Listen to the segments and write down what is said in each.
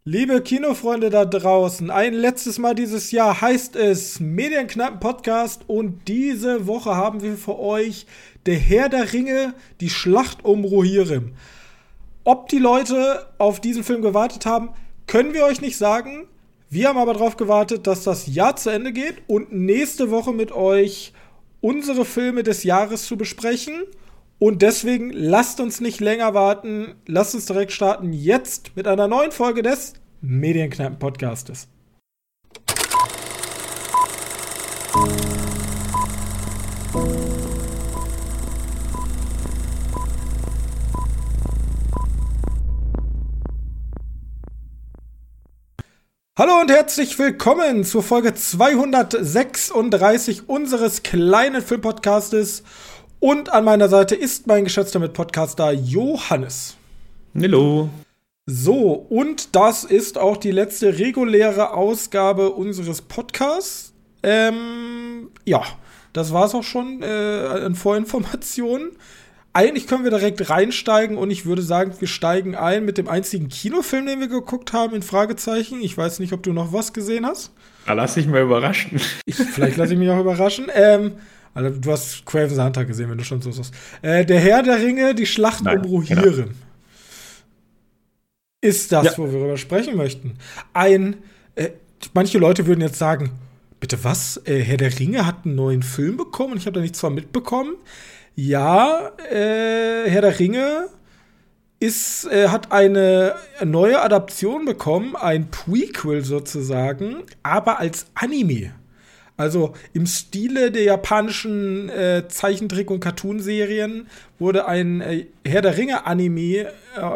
Liebe Kinofreunde da draußen, ein letztes Mal dieses Jahr heißt es Medienkneipen-Podcast und diese Woche haben wir für euch Der Herr der Ringe, die Schlacht um Rohirrim. Ob die Leute auf diesen Film gewartet haben, können wir euch nicht sagen. Wir haben aber darauf gewartet, dass das Jahr zu Ende geht und nächste Woche mit euch unsere Filme des Jahres zu besprechen. Und deswegen lasst uns nicht länger warten. Lasst uns direkt starten jetzt mit einer neuen Folge des Medienkneipen-Podcastes. Hallo und herzlich willkommen zur Folge 236 unseres kleinen Filmpodcastes. Und an meiner Seite ist mein geschätzter Mitpodcaster Johannes. Hallo. So, und das ist auch die letzte reguläre Ausgabe unseres Podcasts. Ja, das war's auch schon an Vorinformationen. Eigentlich können wir direkt reinsteigen und ich würde sagen, wir steigen ein mit dem einzigen Kinofilm, den wir geguckt haben, in Fragezeichen. Ich weiß nicht, ob du noch was gesehen hast. Lass dich mal überraschen. Vielleicht lasse ich mich auch überraschen. Also, du hast Kraven the Hunter gesehen, wenn du schon so sagst. Der Herr der Ringe, die Schlacht um Rohirrim. Genau. Ist das, ja, wo wir darüber sprechen möchten. Manche Leute würden jetzt sagen, bitte was? Herr der Ringe hat einen neuen Film bekommen und ich habe da nichts von mitbekommen. Ja, Herr der Ringe hat eine neue Adaption bekommen, ein Prequel sozusagen, aber als Anime. Also im Stile der japanischen Zeichentrick- und Cartoonserien wurde ein Herr der Ringe-Anime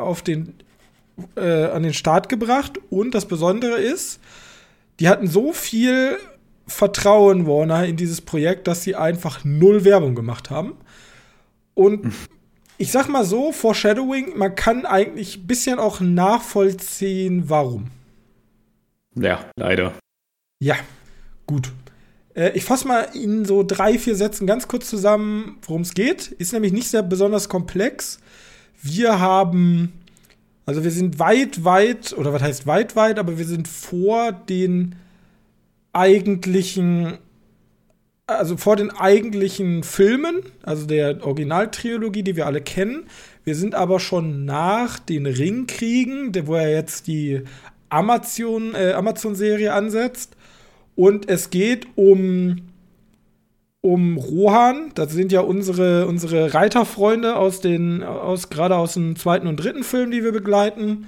an den Start gebracht. Und das Besondere ist, die hatten so viel Vertrauen, Warner, in dieses Projekt, dass sie einfach null Werbung gemacht haben. Und ich sag mal so, Foreshadowing, man kann eigentlich ein bisschen auch nachvollziehen, warum. Ja, leider. Ja, gut. Ich fasse mal in so 3-4 Sätzen ganz kurz zusammen, worum es geht. Ist nämlich nicht sehr besonders komplex. Wir sind weit, oder was heißt weit, aber wir sind vor den eigentlichen Filmen, also der Originaltrilogie, die wir alle kennen. Wir sind aber schon nach den Ringkriegen, wo er jetzt die Amazon-Serie ansetzt. Und es geht um Rohan. Das sind ja unsere Reiterfreunde gerade aus dem 2. und 3. Film, die wir begleiten.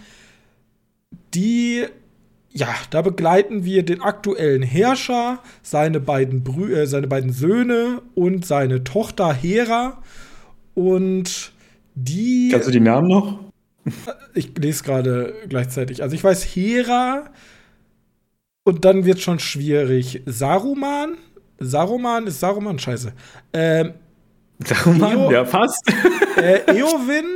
Da begleiten wir den aktuellen Herrscher, seine beiden Söhne und seine Tochter Hera. Und die. Kannst du die Namen noch? Ich lese gerade gleichzeitig. Also ich weiß Hera. Und dann wird schon schwierig. Saruman ist Saruman, scheiße. Saruman, ja, fast. Eowyn.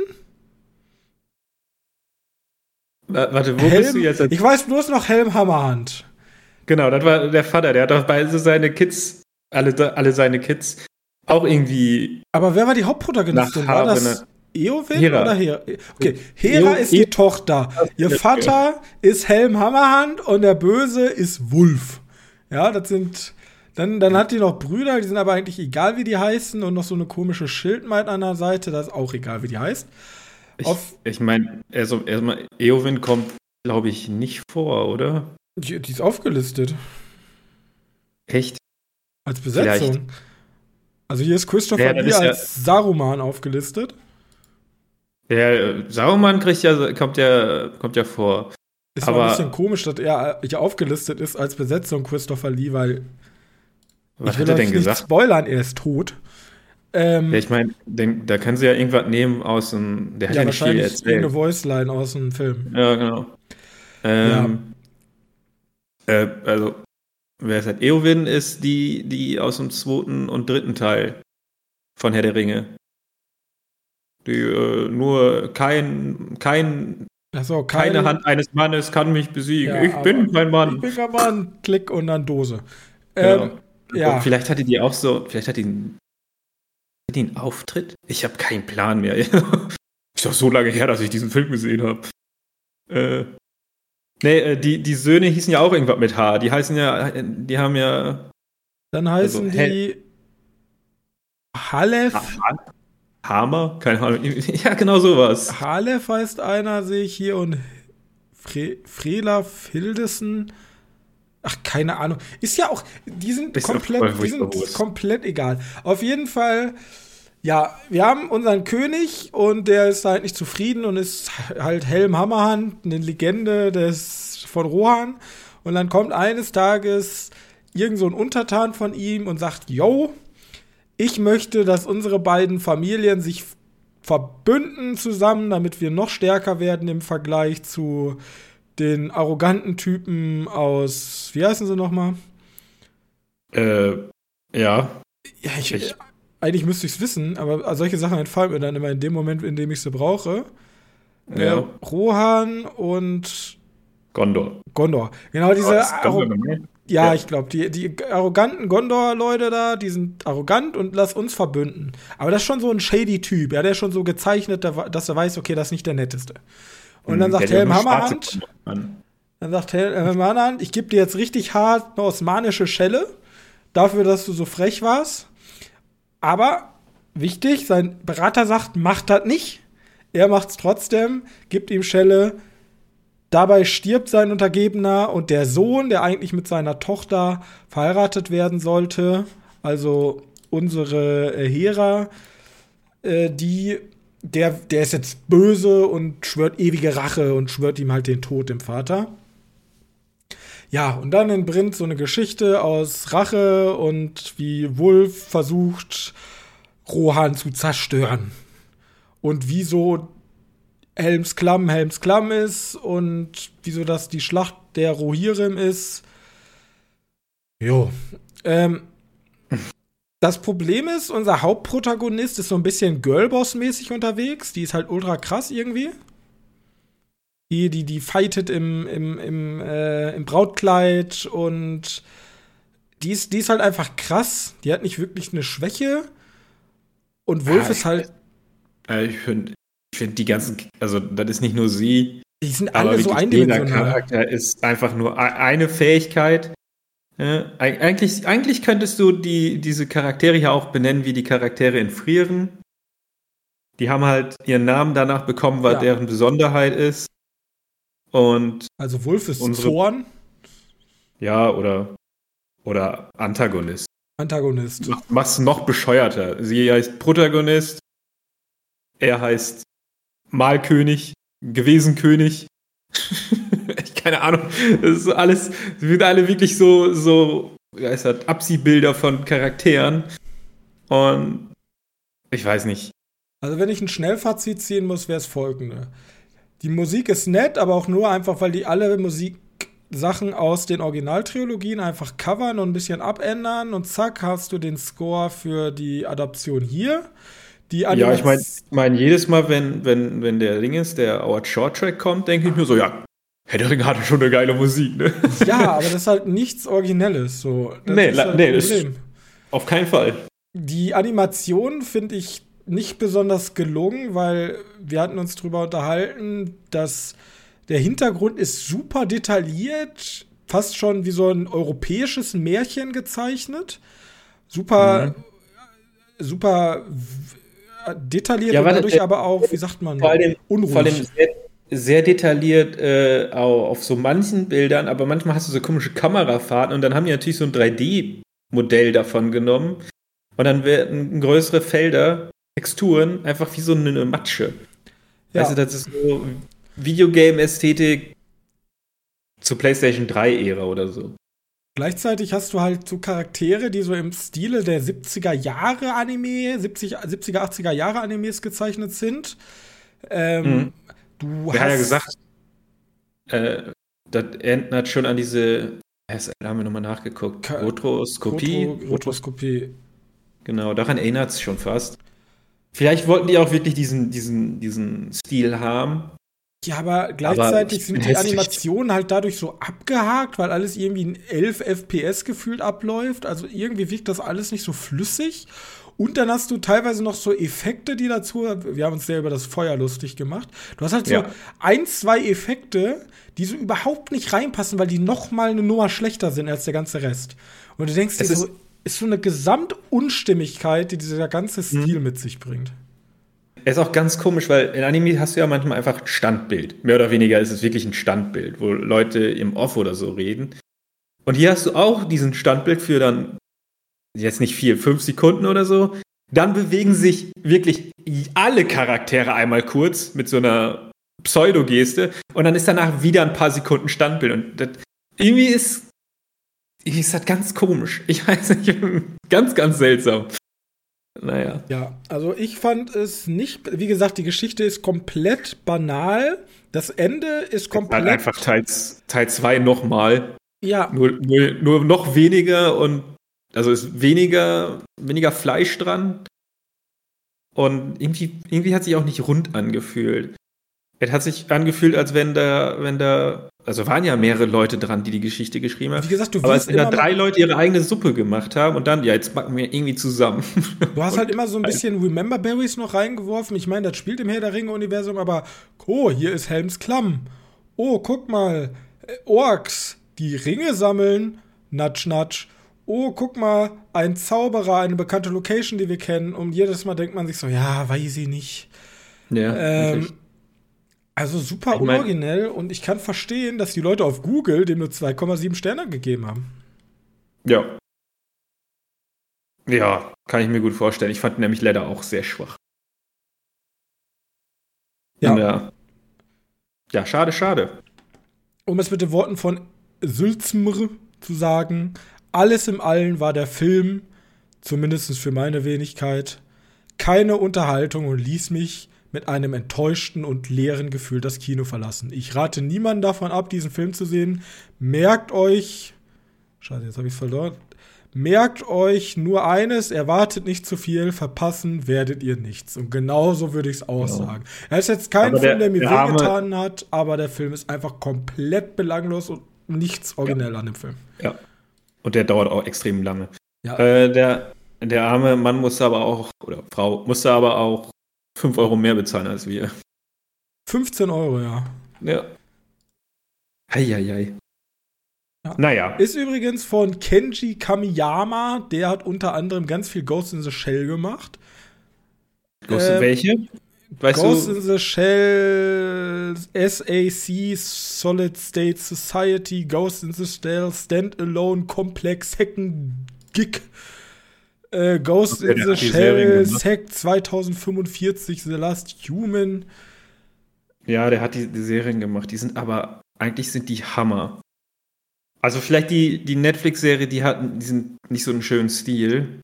Warte, wo bist du jetzt? Ich weiß bloß noch Helm Hammerhand. Genau, das war der Vater, der hat doch bei seine Kids, alle seine Kids, auch irgendwie. Aber wer war die Hauptprotagonistin? War das Eowyn Hera. Oder Hera? Okay, Hera ist die Tochter. Ihr Vater ist Helm Hammerhand und der Böse ist Wulf. Ja, das sind. Dann hat die noch Brüder, die sind aber eigentlich egal, wie die heißen. Und noch so eine komische Schildmaid an der Seite, das ist auch egal, wie die heißt. Ich meine, erstmal, Eowyn kommt, glaube ich, nicht vor, oder? Die ist aufgelistet. Echt? Als Besetzung. Vielleicht. Also hier ist Christopher Lee als Saruman aufgelistet. Der Saruman kommt ja vor. Ist aber ein bisschen komisch, dass er hier aufgelistet ist als Besetzung Christopher Lee, weil was hat er denn gesagt? Nicht spoilern, er ist tot. Ja, ich meine, da können sie ja irgendwas nehmen aus dem. Der hat ja nicht viel erzählt. Irgendeine Voiceline aus dem Film. Ja, genau. Also, wer ist halt? Eowyn ist die aus dem 2. und 3. Teil von Herr der Ringe. Die nur keine Hand eines Mannes kann mich besiegen. Ja, ich bin kein Mann. Ich bin kein Mann. Klick und dann Dose. Ja. Und vielleicht hatte die auch so, vielleicht hat die einen Auftritt? Ich habe keinen Plan mehr. Ist doch so lange her, dass ich diesen Film gesehen habe. Nee, die Söhne hießen ja auch irgendwas mit H. Die haben ja. Dann heißen Also, die Halef. Hammer? Keine Ahnung. Ja, genau sowas. Halef heißt einer, sehe ich hier, und Frela Fildesen. Ach, keine Ahnung. Ist ja auch, die sind komplett egal. Auf jeden Fall, ja, wir haben unseren König und der ist halt nicht zufrieden und ist halt Helm Hammerhand, eine Legende von Rohan. Und dann kommt eines Tages irgend so ein Untertan von ihm und sagt, yo, ich möchte, dass unsere beiden Familien sich verbünden zusammen, damit wir noch stärker werden im Vergleich zu den arroganten Typen aus, wie heißen sie nochmal? Ja. Eigentlich müsste ich es wissen, aber solche Sachen entfallen mir dann immer in dem Moment, in dem ich sie brauche. Ja. Rohan und Gondor. Genau, diese Ja. ich glaube, die arroganten Gondor-Leute da, die sind arrogant und lass uns verbünden. Aber das ist schon so ein shady Typ, ja, der ist schon so gezeichnet, dass er weiß, okay, das ist nicht der Netteste. Und dann sagt Helm Hammerhand, ich gebe dir jetzt richtig hart eine osmanische Schelle, dafür, dass du so frech warst. Aber, wichtig, sein Berater sagt, mach das nicht. Er macht's trotzdem, gibt ihm Schelle. Dabei stirbt sein Untergebener und der Sohn, der eigentlich mit seiner Tochter verheiratet werden sollte, also unsere Hera, der ist jetzt böse und schwört ewige Rache und schwört ihm halt den Tod dem Vater. Ja, und dann entbrennt so eine Geschichte aus Rache und wie Wulf versucht, Rohan zu zerstören. Und wieso Helms Klamm ist und wieso das die Schlacht der Rohirrim ist. Jo. Das Problem ist, unser Hauptprotagonist ist so ein bisschen Girlboss-mäßig unterwegs. Die ist halt ultra krass irgendwie. Die fightet im Brautkleid und die ist halt einfach krass. Die hat nicht wirklich eine Schwäche. Und Wulf ist halt. Ich finde die ganzen, also das ist nicht nur sie. Die sind alle so eindimensional. Jeder Charakter ist einfach nur eine Fähigkeit. Ja, eigentlich könntest du diese Charaktere ja auch benennen wie die Charaktere in Frieren. Die haben halt ihren Namen danach bekommen, was deren Besonderheit ist. Und also Wulf ist Zorn. Ja, oder Antagonist. Mach's noch bescheuerter. Sie heißt Protagonist. Er heißt Malkönig, Gewesenkönig. Keine Ahnung. Das ist alles, sie sind alle wirklich so Abziehbilder von Charakteren. Und ich weiß nicht. Also wenn ich ein Schnellfazit ziehen muss, wäre es folgende. Die Musik ist nett, aber auch nur einfach, weil die alle Musiksachen aus den Originaltrilogien einfach covern und ein bisschen abändern und zack, hast du den Score für die Adaption hier. Ja, ich meine, jedes Mal, wenn der Ding ist, der Howard Shore Track kommt, denke ich mir so, ja, Herr der Ringe hatte schon eine geile Musik, ne? Ja, aber das ist halt nichts Originelles. So. Das ist halt das ist auf keinen Fall. Die Animation finde ich nicht besonders gelungen, weil wir hatten uns drüber unterhalten, dass der Hintergrund ist super detailliert, fast schon wie so ein europäisches Märchen gezeichnet. Super detailliert und dadurch aber auch, wie sagt man, unruhig. Vor allem sehr detailliert auf so manchen Bildern, aber manchmal hast du so komische Kamerafahrten und dann haben die natürlich so ein 3D-Modell davon genommen und dann werden größere Felder, Texturen, einfach wie so eine Matsche. Ja. Also das ist so Videogame-Ästhetik zur PlayStation 3-Ära oder so. Gleichzeitig hast du halt so Charaktere, die so im Stile der 70er Jahre Anime, 70er, 80er Jahre Animes gezeichnet sind. Wer hat ja gesagt, das erinnert schon an diese, da haben wir nochmal nachgeguckt, Rotoskopie. Genau, daran erinnert es schon fast. Vielleicht wollten die auch wirklich diesen Stil haben. Ja, aber gleichzeitig sind die Animationen halt dadurch so abgehakt, weil alles irgendwie in 11 FPS gefühlt abläuft. Also irgendwie wirkt das alles nicht so flüssig. Und dann hast du teilweise noch so Effekte, die dazu, wir haben uns sehr über das Feuer lustig gemacht. Du hast halt so 1, 2 Effekte, die so überhaupt nicht reinpassen, weil die noch mal eine Nummer schlechter sind als der ganze Rest. Und du denkst dir so, ist so eine Gesamtunstimmigkeit, die dieser ganze Stil mit sich bringt. Ist auch ganz komisch, weil in Anime hast du ja manchmal einfach ein Standbild. Mehr oder weniger ist es wirklich ein Standbild, wo Leute im Off oder so reden. Und hier hast du auch diesen Standbild für dann, jetzt nicht viel, 5 Sekunden oder so. Dann bewegen sich wirklich alle Charaktere einmal kurz mit so einer Pseudogeste und dann ist danach wieder ein paar Sekunden Standbild. Und das, irgendwie ist das ganz komisch. Ich weiß nicht, ganz, ganz seltsam. Naja. Ja, also ich fand es nicht, wie gesagt, die Geschichte ist komplett banal. Das Ende ist komplett. Halt einfach Teil 2 nochmal. Ja. Nur noch weniger und also ist weniger Fleisch dran. Und irgendwie hat sich auch nicht rund angefühlt. Es hat sich angefühlt, als wenn da, also waren ja mehrere Leute dran, die Geschichte geschrieben haben. Wie gesagt, aber als wenn da 3 Leute ihre eigene Suppe gemacht haben und dann, jetzt backen wir irgendwie zusammen. Du hast halt immer so ein bisschen Remember Berries noch reingeworfen. Ich meine, das spielt im Herr der Ringe-Universum, aber hier ist Helms Klamm. Oh, guck mal, Orks, die Ringe sammeln. Natsch, natsch. Oh, guck mal, ein Zauberer, eine bekannte Location, die wir kennen. Und jedes Mal denkt man sich so, ja, weiß ich nicht. Ja, also super unoriginell und ich kann verstehen, dass die Leute auf Google dem nur 2,7 Sterne gegeben haben. Ja. Ja, kann ich mir gut vorstellen. Ich fand nämlich Ladder auch sehr schwach. Ja. Ja, schade. Um es mit den Worten von Sülzmr zu sagen, alles im Allen war der Film, zumindest für meine Wenigkeit, keine Unterhaltung und ließ mich mit einem enttäuschten und leeren Gefühl das Kino verlassen. Ich rate niemanden davon ab, diesen Film zu sehen. Merkt euch, scheiße, jetzt habe ich es verloren. Merkt euch nur eines, erwartet nicht zu viel, verpassen werdet ihr nichts. Und genauso würde ich es auch sagen. Er ist jetzt kein Film, der mir wehgetan hat, aber der Film ist einfach komplett belanglos und nichts originell an dem Film. Ja. Und der dauert auch extrem lange. Ja. Der arme Mann musste aber auch, oder Frau, musste aber auch 5 Euro mehr bezahlen als wir. 15 Euro, ja. Ja. Eieiei. Ja. Naja. Ist übrigens von Kenji Kamiyama. Der hat unter anderem ganz viel Ghost in the Shell gemacht. Ghost in welche? Weißt Ghost du? in the Shell, SAC, Solid State Society, Ghost in the Shell, Standalone, Complex, Second Gig, Ghost in the Shell, Sect 2045, The Last Human. Ja, der hat die Serien gemacht. Eigentlich sind die Hammer. Also vielleicht die Netflix-Serie, die sind nicht so einen schönen Stil.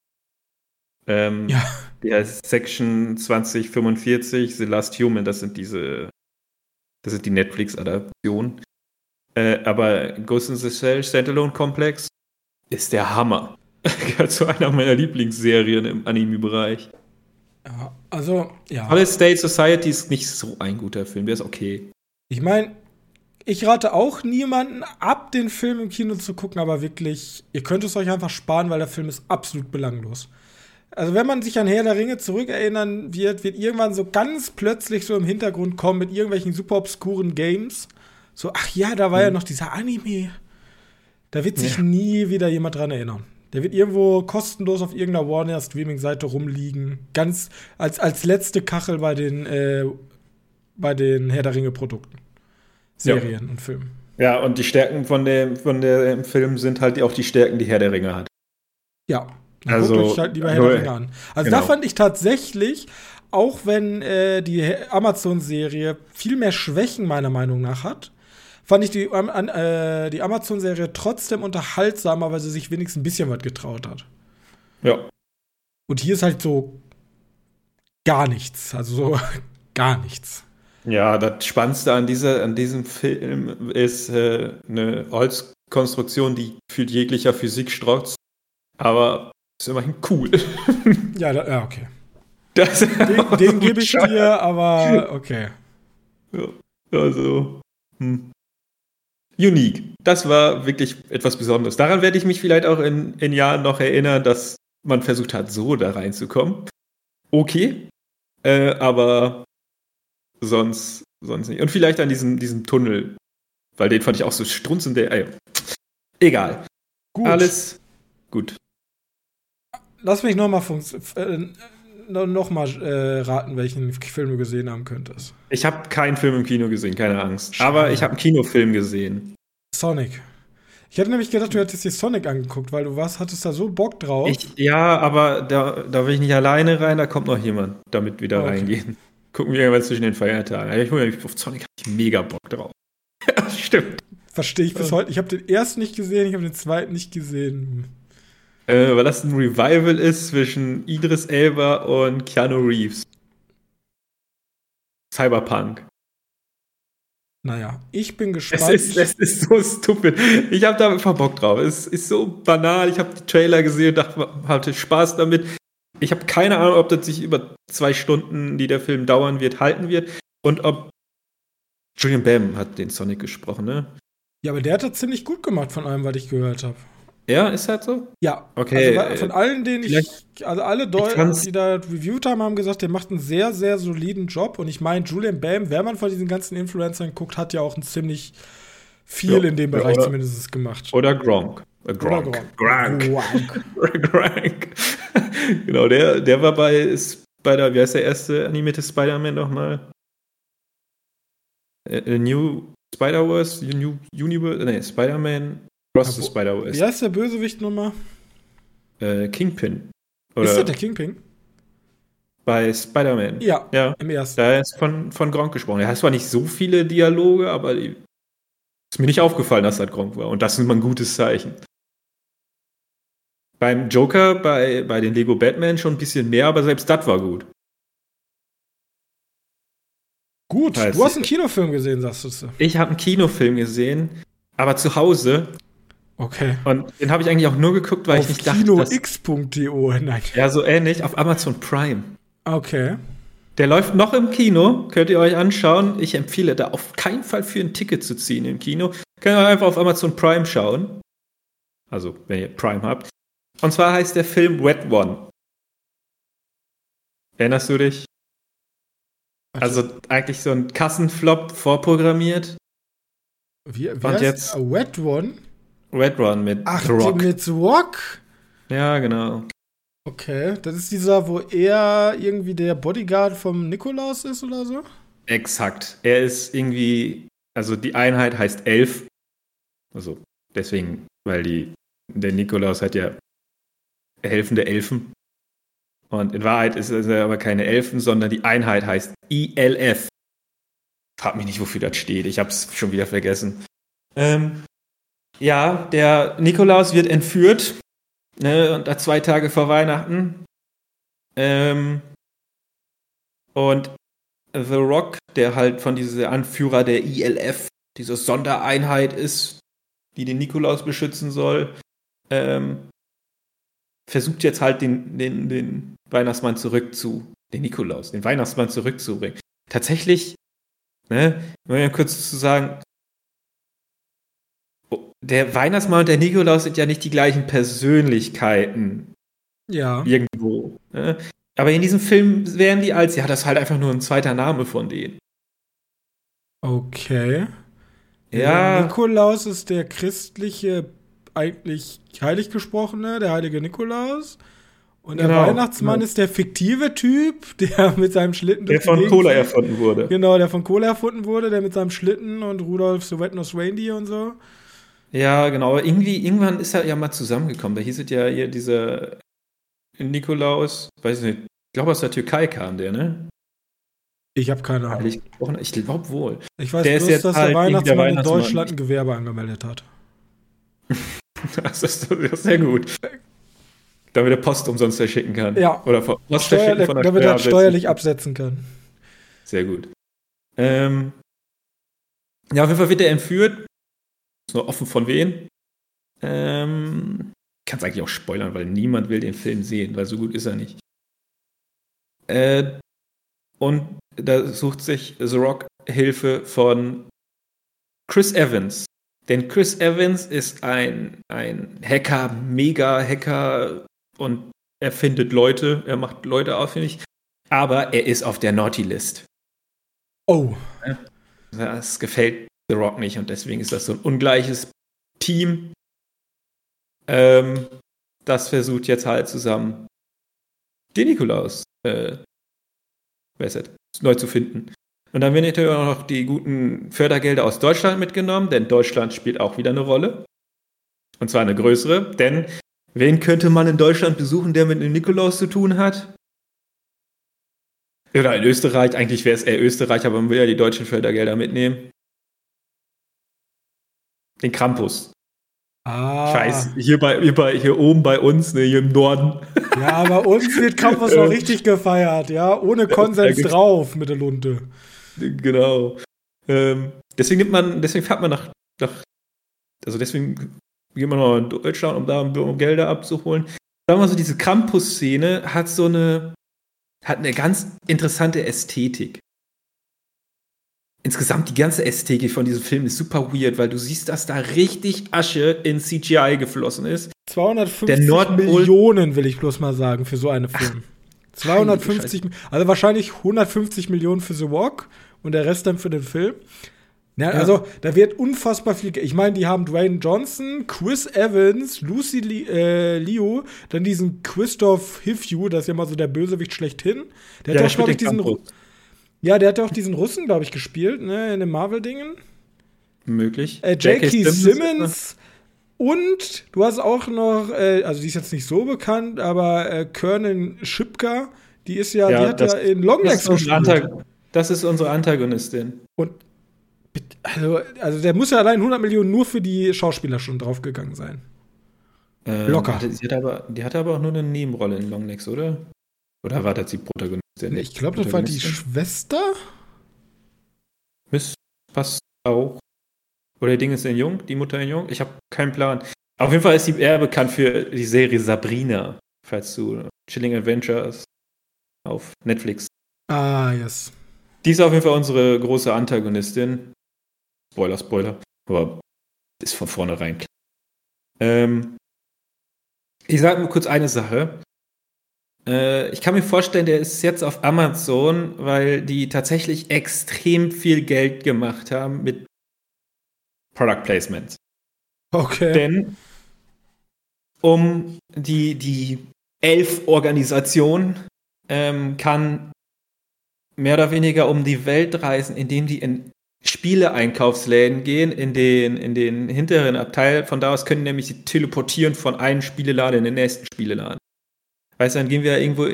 Ja. Die heißt Section 2045, The Last Human, das sind die Netflix-Adaptionen. Aber Ghost in the Shell, Standalone Complex ist der Hammer. Gehört zu einer meiner Lieblingsserien im Anime-Bereich. Ja, also, ja. Solid State Society ist nicht so ein guter Film, der ist okay. Ich meine, ich rate auch niemanden ab, den Film im Kino zu gucken, aber wirklich, ihr könnt es euch einfach sparen, weil der Film ist absolut belanglos. Also wenn man sich an Herr der Ringe zurückerinnern wird irgendwann so ganz plötzlich so im Hintergrund kommen mit irgendwelchen super obskuren Games. So, ach ja, da war ja noch dieser Anime. Da wird sich nie wieder jemand dran erinnern. Der wird irgendwo kostenlos auf irgendeiner Warner-Streaming-Seite rumliegen. Ganz als letzte Kachel bei den Herr der Ringe-Produkten. Serien und Filmen. Ja, und die Stärken von dem Film sind halt auch die Stärken, die Herr der Ringe hat. Ja. Also, guckt euch halt lieber Herr der Ringe an. Also da fand ich tatsächlich, auch wenn die Amazon-Serie viel mehr Schwächen meiner Meinung nach hat, fand ich die Amazon-Serie trotzdem unterhaltsamer, weil sie sich wenigstens ein bisschen was getraut hat. Ja. Und hier ist halt so gar nichts. Also so gar nichts. Ja, das Spannendste an diesem Film ist eine Holzkonstruktion, die für jeglicher Physik strotzt, aber ist immerhin cool. Ja, okay. Den gebe ich dir, aber okay. Ja, also unique. Das war wirklich etwas Besonderes. Daran werde ich mich vielleicht auch in Jahren noch erinnern, dass man versucht hat, so da reinzukommen. Okay, aber sonst nicht. Und vielleicht an diesem Tunnel, weil den fand ich auch so strunzend. Egal. Gut. Alles gut. Lass mich nochmal raten, welchen Film du gesehen haben könntest. Ich habe keinen Film im Kino gesehen, keine Angst. Aber ich habe einen Kinofilm gesehen. Sonic. Ich hätte nämlich gedacht, du hättest dir Sonic angeguckt, weil du hattest da so Bock drauf. Ja, aber da will ich nicht alleine rein, da kommt noch jemand, damit wir da reingehen. Gucken wir irgendwann zwischen den Feiertagen. Auf Sonic habe ich mega Bock drauf. Ja, stimmt. Verstehe ich bis heute. Ich habe den ersten nicht gesehen, ich habe den zweiten nicht gesehen. Weil das ein Revival ist zwischen Idris Elba und Keanu Reeves. Cyberpunk. Naja, ich bin gespannt. Es ist so stupid. Ich habe da einfach Bock drauf. Es ist so banal. Ich habe die Trailer gesehen und hatte Spaß damit. Ich habe keine Ahnung, ob das sich über 2 Stunden, die der Film dauern wird, halten wird. Und ob Julian Bam hat den Sonic gesprochen, ne? Ja, aber der hat das ziemlich gut gemacht von allem, was ich gehört habe. Ja, ist halt so? Ja. Okay. Also von allen, denen alle die da reviewt haben gesagt, der macht einen sehr, sehr soliden Job. Und ich meine, Julian Bam, wenn man von diesen ganzen Influencern guckt, hat ja auch ein ziemlich viel in dem Bereich zumindest gemacht. Oder Gronk. Gronk. Genau, der war bei wie heißt der erste animierte Spider-Man nochmal? New Spider-Verse? New Universe? Nee, Spider-Man Cross the Spider-Verse. Wie heißt der Bösewicht nochmal? Kingpin. Oder ist das der Kingpin? Bei Spider-Man. Ja, im ersten. Da ist von Gronk gesprochen. Er hat zwar nicht so viele Dialoge, aber ist mir nicht aufgefallen, dass das Gronk war. Und das ist immer ein gutes Zeichen. Beim Joker, bei den Lego Batman schon ein bisschen mehr, aber selbst das war gut. Gut, du hast einen Kinofilm gesehen, sagst du. Ich habe einen Kinofilm gesehen, aber zu Hause. Okay. Und den habe ich eigentlich auch nur geguckt, weil ich nicht dachte, kinox.de, nein. Ja, so ähnlich, auf Amazon Prime. Okay. Der läuft noch im Kino, könnt ihr euch anschauen. Ich empfehle da auf keinen Fall für ein Ticket zu ziehen im Kino. Könnt ihr einfach auf Amazon Prime schauen. Also, wenn ihr Prime habt. Und zwar heißt der Film Red One. Erinnerst du dich? Also eigentlich so ein Kassenflop vorprogrammiert. Wie heißt jetzt Red One? Red One mit The Rock. Mit The Rock? Ja, genau. Okay, das ist dieser, wo er irgendwie der Bodyguard vom Nikolaus ist oder so? Exakt. Er ist irgendwie, also die Einheit heißt Elf. Also deswegen, weil der Nikolaus hat ja helfende Elfen. Und in Wahrheit ist es aber keine Elfen, sondern die Einheit heißt ILF. Frag mich nicht, wofür das steht. Ich hab's schon wieder vergessen. Ja, der Nikolaus wird entführt. Ne, und da 2 Tage vor Weihnachten. Und The Rock, der halt von dieser Anführer der ILF, diese Sondereinheit ist, die den Nikolaus beschützen soll, versucht jetzt halt den Weihnachtsmann den Weihnachtsmann zurückzubringen. Tatsächlich, ne, mal kurz zu sagen, der Weihnachtsmann und der Nikolaus sind ja nicht die gleichen Persönlichkeiten. Ja. Irgendwo. Ne? Aber in diesem Film wären die das ist halt einfach nur ein zweiter Name von denen. Okay. Ja. Der Nikolaus ist der christliche, eigentlich heilig gesprochene, der heilige Nikolaus. Und der Weihnachtsmann ist der fiktive Typ, der mit seinem Schlitten der von Cola erfunden wurde. Genau, der von Cola erfunden wurde, der mit seinem Schlitten und Rudolf the Red-Nosed Reindeer und so. Ja, genau. Aber irgendwann ist er ja mal zusammengekommen. Da hieß es ja hier dieser Nikolaus, weiß ich nicht, ich glaube aus der Türkei kam der, ne? Ich habe keine Ahnung. Ich glaube wohl. Ich weiß bloß, dass der Weihnachtsmann in Deutschland ein Gewerbe angemeldet hat. Das ist sehr gut. Damit er Post umsonst verschicken kann. Ja. Oder Post verschicken von der damit er steuerlich absetzen kann. Sehr gut. Ja, auf jeden Fall wird er entführt. Ist nur offen von wen. Kann es eigentlich auch spoilern, weil niemand will den Film sehen, weil so gut ist er nicht. Und da sucht sich The Rock Hilfe von Chris Evans. Denn Chris Evans ist ein Hacker, Mega-Hacker und er findet Leute, er macht Leute ausfindig, aber er ist auf der Naughty List. Oh. Das gefällt The Rock nicht und deswegen ist das so ein ungleiches Team, das versucht jetzt halt zusammen den Nikolaus neu zu finden. Und dann werden natürlich auch noch die guten Fördergelder aus Deutschland mitgenommen, denn Deutschland spielt auch wieder eine Rolle. Und zwar eine größere, denn wen könnte man in Deutschland besuchen, der mit dem Nikolaus zu tun hat? Oder in Österreich, eigentlich wäre es eher Österreich, aber man will ja die deutschen Fördergelder mitnehmen. Den Krampus. Ich weiß, hier oben bei uns, ne, hier im Norden. Ja, bei uns wird Krampus noch richtig gefeiert, ja, ohne Konsens drauf mit der Lunte. Genau. Deswegen fährt man deswegen geht man noch in Deutschland, um da Gelder abzuholen. Sagen wir mal so, diese Krampus-Szene hat eine ganz interessante Ästhetik. Insgesamt die ganze Ästhetik von diesem Film ist super weird, weil du siehst, dass da richtig Asche in CGI geflossen ist. 250 Millionen, will ich bloß mal sagen, für so einen Film. 250, also wahrscheinlich 150 Millionen für The Walk und der Rest dann für den Film. Ja, also, da wird unfassbar viel. Ich meine, die haben Dwayne Johnson, Chris Evans, Lucy Liu, dann diesen Christoph Hivju, das ist ja mal so der Bösewicht schlechthin. Der hat auch, glaube ich, der hat auch diesen Russen, glaube ich, gespielt, ne, in den Marvel-Dingen. Möglich. J.K. Simmons. Und du hast auch noch, also die ist jetzt nicht so bekannt, aber Kernan Shipka, die hat ja in Longlegs gespielt. Das ist unsere Antagonistin. Und also der muss ja allein 100 Millionen nur für die Schauspieler schon draufgegangen sein. Locker. Die hatte aber auch nur eine Nebenrolle in Longlegs, oder? Oder war das die Protagonistin? Ich glaube, das war die Schwester. Passt auch. Oder Ding ist in Jung, die Mutter in Jung. Ich habe keinen Plan. Auf jeden Fall ist sie eher bekannt für die Serie Sabrina, falls du Chilling Adventures auf Netflix. Ah, yes. Die ist auf jeden Fall unsere große Antagonistin. Spoiler. Aber ist von vornherein klar. Ich sage nur kurz eine Sache. Ich kann mir vorstellen, der ist jetzt auf Amazon, weil die tatsächlich extrem viel Geld gemacht haben mit Product Placements. Okay. Denn die Elf-Organisation kann mehr oder weniger um die Welt reisen, indem die in Spieleeinkaufsläden gehen, in den hinteren Abteil. Von da aus können die nämlich teleportieren von einem Spieleladen in den nächsten Spieleladen. Weißt du, dann gehen wir irgendwo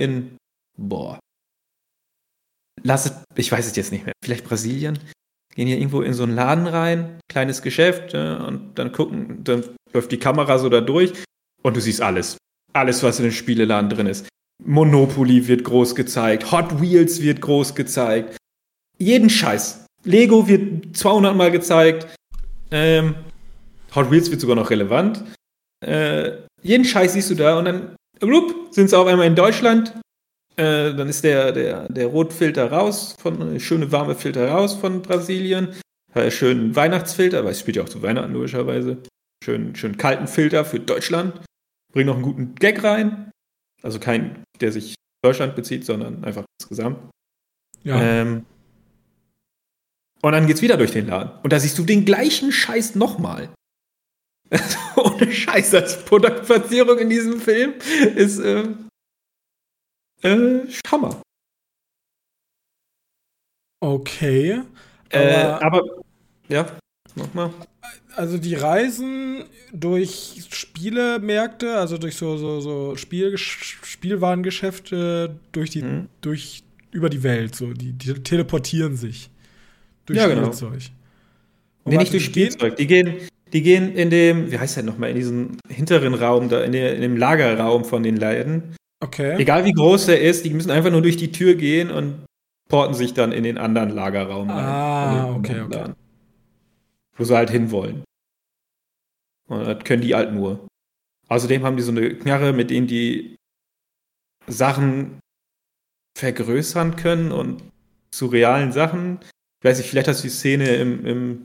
ich weiß es jetzt nicht mehr, vielleicht Brasilien, gehen hier irgendwo in so einen Laden rein, kleines Geschäft, und dann läuft die Kamera so da durch und du siehst alles. Alles, was in dem Spieleladen drin ist. Monopoly wird groß gezeigt, Hot Wheels wird groß gezeigt, jeden Scheiß. Lego wird 200 Mal gezeigt, Hot Wheels wird sogar noch relevant. Jeden Scheiß siehst du da und dann sind sie auf einmal in Deutschland. Dann ist der Rotfilter raus, schöne warme Filter raus von Brasilien. Schönen Weihnachtsfilter, weil es spielt ja auch zu Weihnachten logischerweise. Schön kalten Filter für Deutschland. Bring noch einen guten Gag rein. Also kein, der sich auf Deutschland bezieht, sondern einfach insgesamt. Ja. Und dann geht's wieder durch den Laden. Und da siehst du den gleichen Scheiß nochmal. Ohne Scheiß, als Produktplatzierung in diesem Film ist Hammer. Okay. Aber ja, nochmal. Also die Reisen durch Spielemärkte, also durch so Spielwarengeschäfte über die Welt, so die teleportieren sich durch Spielzeug. Nee, nicht durch Spielzeug. Die gehen in dem, wie heißt der nochmal, in diesem hinteren Raum, da in dem Lagerraum von den Läden. Okay. Egal wie groß der ist, die müssen einfach nur durch die Tür gehen und porten sich dann in den anderen Lagerraum rein. Okay. Wo sie halt hinwollen. Und das können die halt nur. Außerdem haben die so eine Knarre, mit denen die Sachen vergrößern können und zu realen Sachen. Ich weiß nicht, vielleicht hast du die Szene im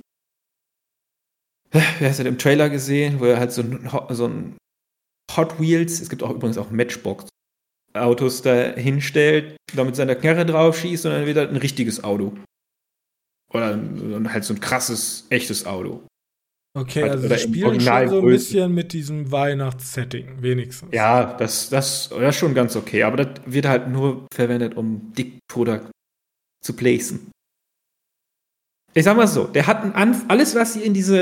Trailer gesehen, wo er halt so ein Hot Wheels, es gibt auch übrigens auch Matchbox, Autos da hinstellt, da mit seiner Knarre drauf schießt und dann wird halt ein richtiges Auto. Oder halt so ein krasses, echtes Auto. Okay, halt, also sie spielen schon so ein bisschen mit diesem Weihnachtssetting, wenigstens. Ja, das ist schon ganz okay, aber das wird halt nur verwendet, um Dick Product zu placen. Ich sag mal so, der hat alles, was sie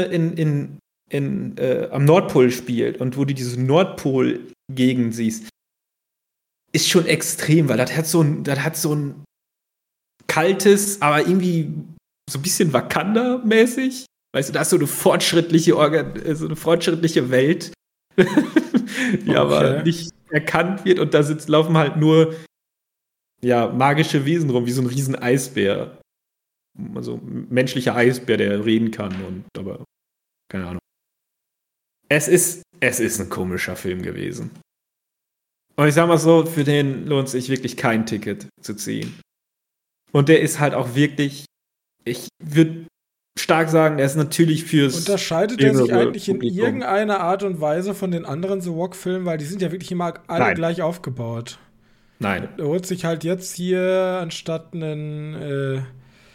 am Nordpol spielt und wo du diese Nordpol-Gegend siehst, ist schon extrem, weil das hat so ein kaltes, aber irgendwie so ein bisschen Wakanda-mäßig. Weißt du, da ist so eine fortschrittliche Welt, die aber nicht erkannt wird und da laufen halt nur magische Wesen rum, wie so ein riesen Eisbär. Also ein menschlicher Eisbär, der reden kann aber keine Ahnung. Es ist ein komischer Film gewesen. Und ich sag mal so, für den lohnt es sich wirklich kein Ticket zu ziehen. Und der ist halt auch wirklich, ich würde stark sagen, der ist natürlich fürs... Unterscheidet er sich eigentlich in irgendeiner Art und Weise von den anderen The Rock-Filmen? Weil die sind ja wirklich immer alle gleich aufgebaut. Nein. Er holt sich halt jetzt hier anstatt einen...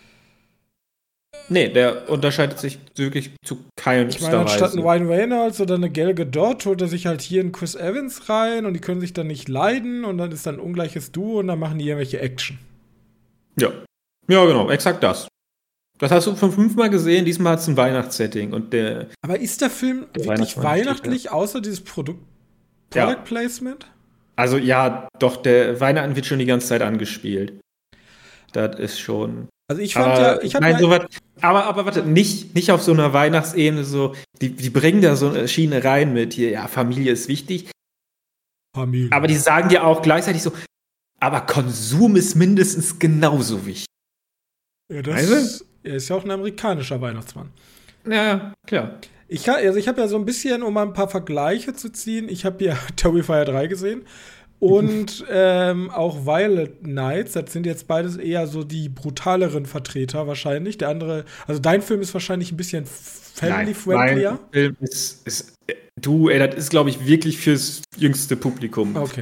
Nee, der unterscheidet sich wirklich zu keinem Ich meine, anstatt einen Ryan Reynolds oder eine Gal Gadot holt er sich halt hier einen Chris Evans rein und die können sich dann nicht leiden und dann ist dann ein ungleiches Duo und dann machen die irgendwelche Action. Ja. Ja, genau, exakt das. Das hast du schon 5-mal gesehen, diesmal hat es ein Weihnachtssetting und Aber ist der Film wirklich weihnachtlich, außer dieses Product Placement? Also ja, doch, der Weihnachten wird schon die ganze Zeit angespielt. Das ist schon... Also ich fand aber warte, nicht auf so einer Weihnachtsebene so, die bringen da so eine Schiene rein mit hier, ja, Familie ist wichtig. Familie. Aber die sagen dir auch gleichzeitig so, aber Konsum ist mindestens genauso wichtig. Ja, er ist ja auch ein amerikanischer Weihnachtsmann. Ja, klar. Ich habe ja so ein bisschen, um mal ein paar Vergleiche zu ziehen, ich habe ja Terrifier 3 gesehen. Und auch Violet Nights, das sind jetzt beides eher so die brutaleren Vertreter wahrscheinlich. Der andere, also dein Film ist wahrscheinlich ein bisschen family-friendlier. Mein Film das ist, glaube ich, wirklich fürs jüngste Publikum. Okay.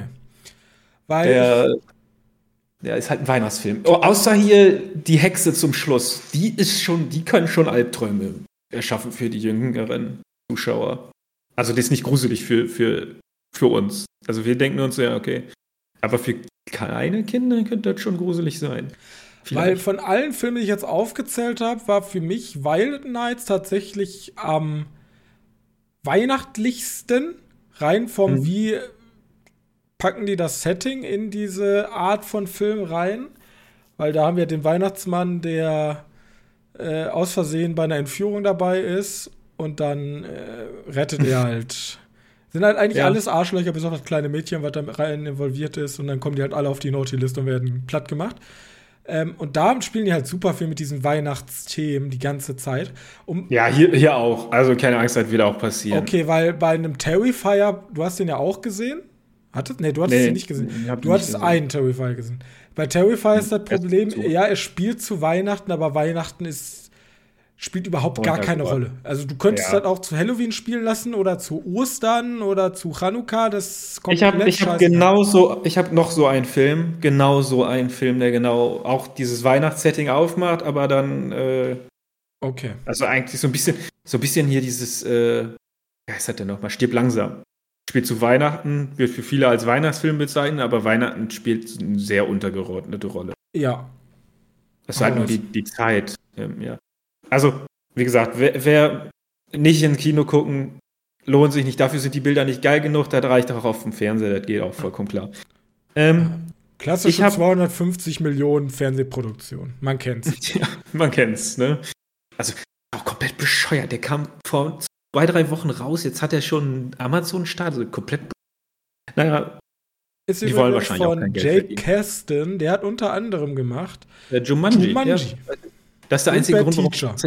Der ist halt ein Weihnachtsfilm. Oh, außer hier die Hexe zum Schluss. Die können schon Albträume erschaffen für die jüngeren Zuschauer. Also das ist nicht gruselig für uns. Also wir denken uns ja, okay. Aber für kleine Kinder könnte das schon gruselig sein. Vielleicht. Weil von allen Filmen, die ich jetzt aufgezählt habe, war für mich Violet Nights tatsächlich am weihnachtlichsten. Rein vom wie packen die das Setting in diese Art von Film rein. Weil da haben wir den Weihnachtsmann, der aus Versehen bei einer Entführung dabei ist. Und dann rettet er halt... Sind halt eigentlich alles Arschlöcher, bis auf das kleine Mädchen, was da rein involviert ist. Und dann kommen die halt alle auf die Naughty-Liste und werden platt gemacht. Und da spielen die halt super viel mit diesen Weihnachtsthemen die ganze Zeit. Ja, hier auch. Also keine Angst, das wird auch passieren. Okay, weil bei einem Terrifier, du hast den ja auch gesehen? Nee, du hattest ihn nicht gesehen. Du hattest einen Terrifier gesehen. Bei Terrifier ist das Problem, er spielt zu Weihnachten, aber Weihnachten spielt überhaupt gar keine Rolle. Also du könntest das auch zu Halloween spielen lassen oder zu Ostern oder zu Chanukka. Das kommt Ich habe noch so einen Film, der genau auch dieses Weihnachtssetting aufmacht, aber dann okay. Also eigentlich so ein bisschen hier dieses wie heißt das denn nochmal? Stirb langsam. Spielt zu Weihnachten, wird für viele als Weihnachtsfilm bezeichnet, aber Weihnachten spielt eine sehr untergeordnete Rolle. Ja. Das ist halt nur die Zeit, ja. Also, wie gesagt, wer nicht ins Kino gucken, lohnt sich nicht. Dafür sind die Bilder nicht geil genug. Das reicht auch auf dem Fernseher. Das geht auch vollkommen klar. Klassische 250 Millionen Fernsehproduktion. Man kennt's. Ja, man kennt's, ne? Also, auch komplett bescheuert. Der kam vor 2-3 Wochen raus. Jetzt hat er schon Amazon-Start. Also komplett. Naja. Ist die wollen wahrscheinlich von auch kein Geld Jake Kasdan. Der hat unter anderem gemacht Jumanji. Ja. Das ist der einzige Grund,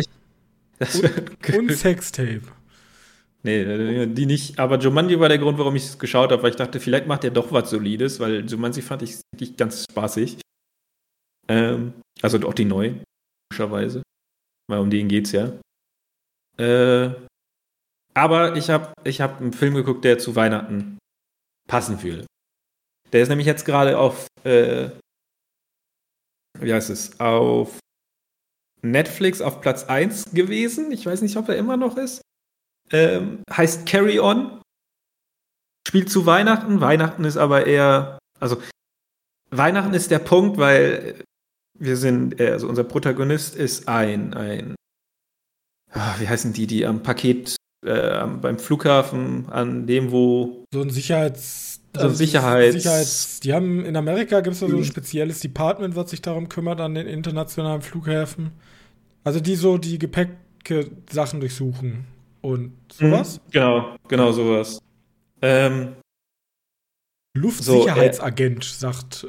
warum und Sextape. Nee, die nicht. Aber Jumanji war der Grund, warum ich es geschaut habe, weil ich dachte, vielleicht macht er doch was Solides, weil Jumanji fand ich wirklich ganz spaßig. Also auch die neue, logischerweise. Weil um den geht's ja. Aber ich hab einen Film geguckt, der zu Weihnachten passen würde. Der ist nämlich jetzt gerade auf, auf Netflix auf Platz 1 gewesen. Ich weiß nicht, ob er immer noch ist. Heißt Carry On. Spielt zu Weihnachten. Weihnachten ist aber eher, also Weihnachten ist der Punkt, weil wir sind, also unser Protagonist ist wie heißen die am Paket, beim Flughafen, an dem, wo So ein Sicherheits... Die haben in Amerika gibt es da so ein spezielles Department, was sich darum kümmert an den internationalen Flughäfen. Also die so die Gepäck-Sachen durchsuchen und sowas. Genau sowas. Luftsicherheitsagent, sagt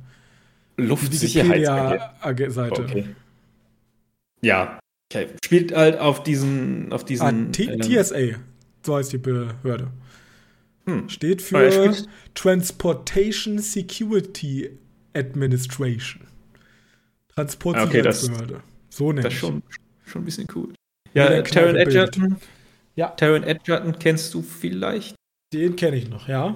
Luftsicherheitsagent. Seite. Okay. Ja, okay. Spielt halt auf diesen TSA, so heißt die Behörde. Steht für Transportation Security Administration. Transportsicherheitsbehörde. So nennt das schon ein bisschen cool. Ja, Taron Egerton. Ja. Taron Egerton kennst du vielleicht? Den kenne ich noch, ja.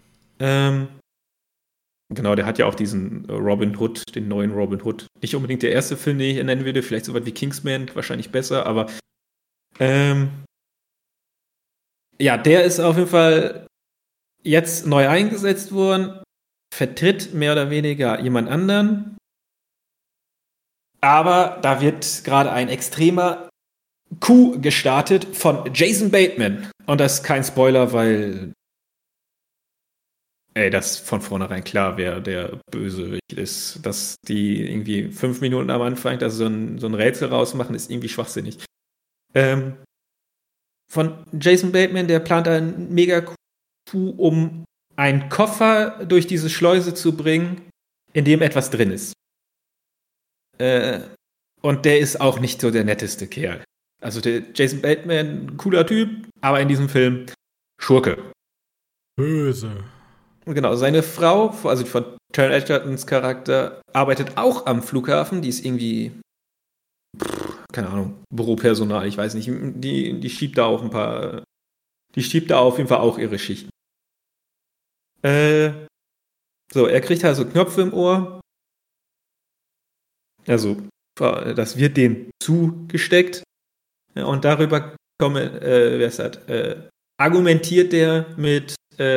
Genau, der hat ja auch diesen Robin Hood, den neuen Robin Hood. Nicht unbedingt der erste Film, den ich nennen würde, vielleicht so weit wie Kingsman, wahrscheinlich besser, aber ja, der ist auf jeden Fall jetzt neu eingesetzt worden, vertritt mehr oder weniger jemand anderen, aber da wird gerade ein extremer Coup gestartet von Jason Bateman. Und das ist kein Spoiler, weil das von vornherein klar, wer der Bösewicht ist. Dass die irgendwie 5 Minuten am Anfang so ein Rätsel rausmachen, ist irgendwie schwachsinnig. Von Jason Bateman, der plant einen Mega-Coup, um einen Koffer durch diese Schleuse zu bringen, in dem etwas drin ist. Und der ist auch nicht so der netteste Kerl. Also der Jason Bateman, cooler Typ, aber in diesem Film Schurke. Böse. Genau, seine Frau, also von Taron Egertons Charakter, arbeitet auch am Flughafen. Die ist irgendwie, keine Ahnung, Büropersonal, ich weiß nicht. Die schiebt da auch die schiebt da auf jeden Fall auch ihre Schichten. So, er kriegt also Knöpfe im Ohr. Also, das wird dem zugesteckt. Ja, und darüber argumentiert der mit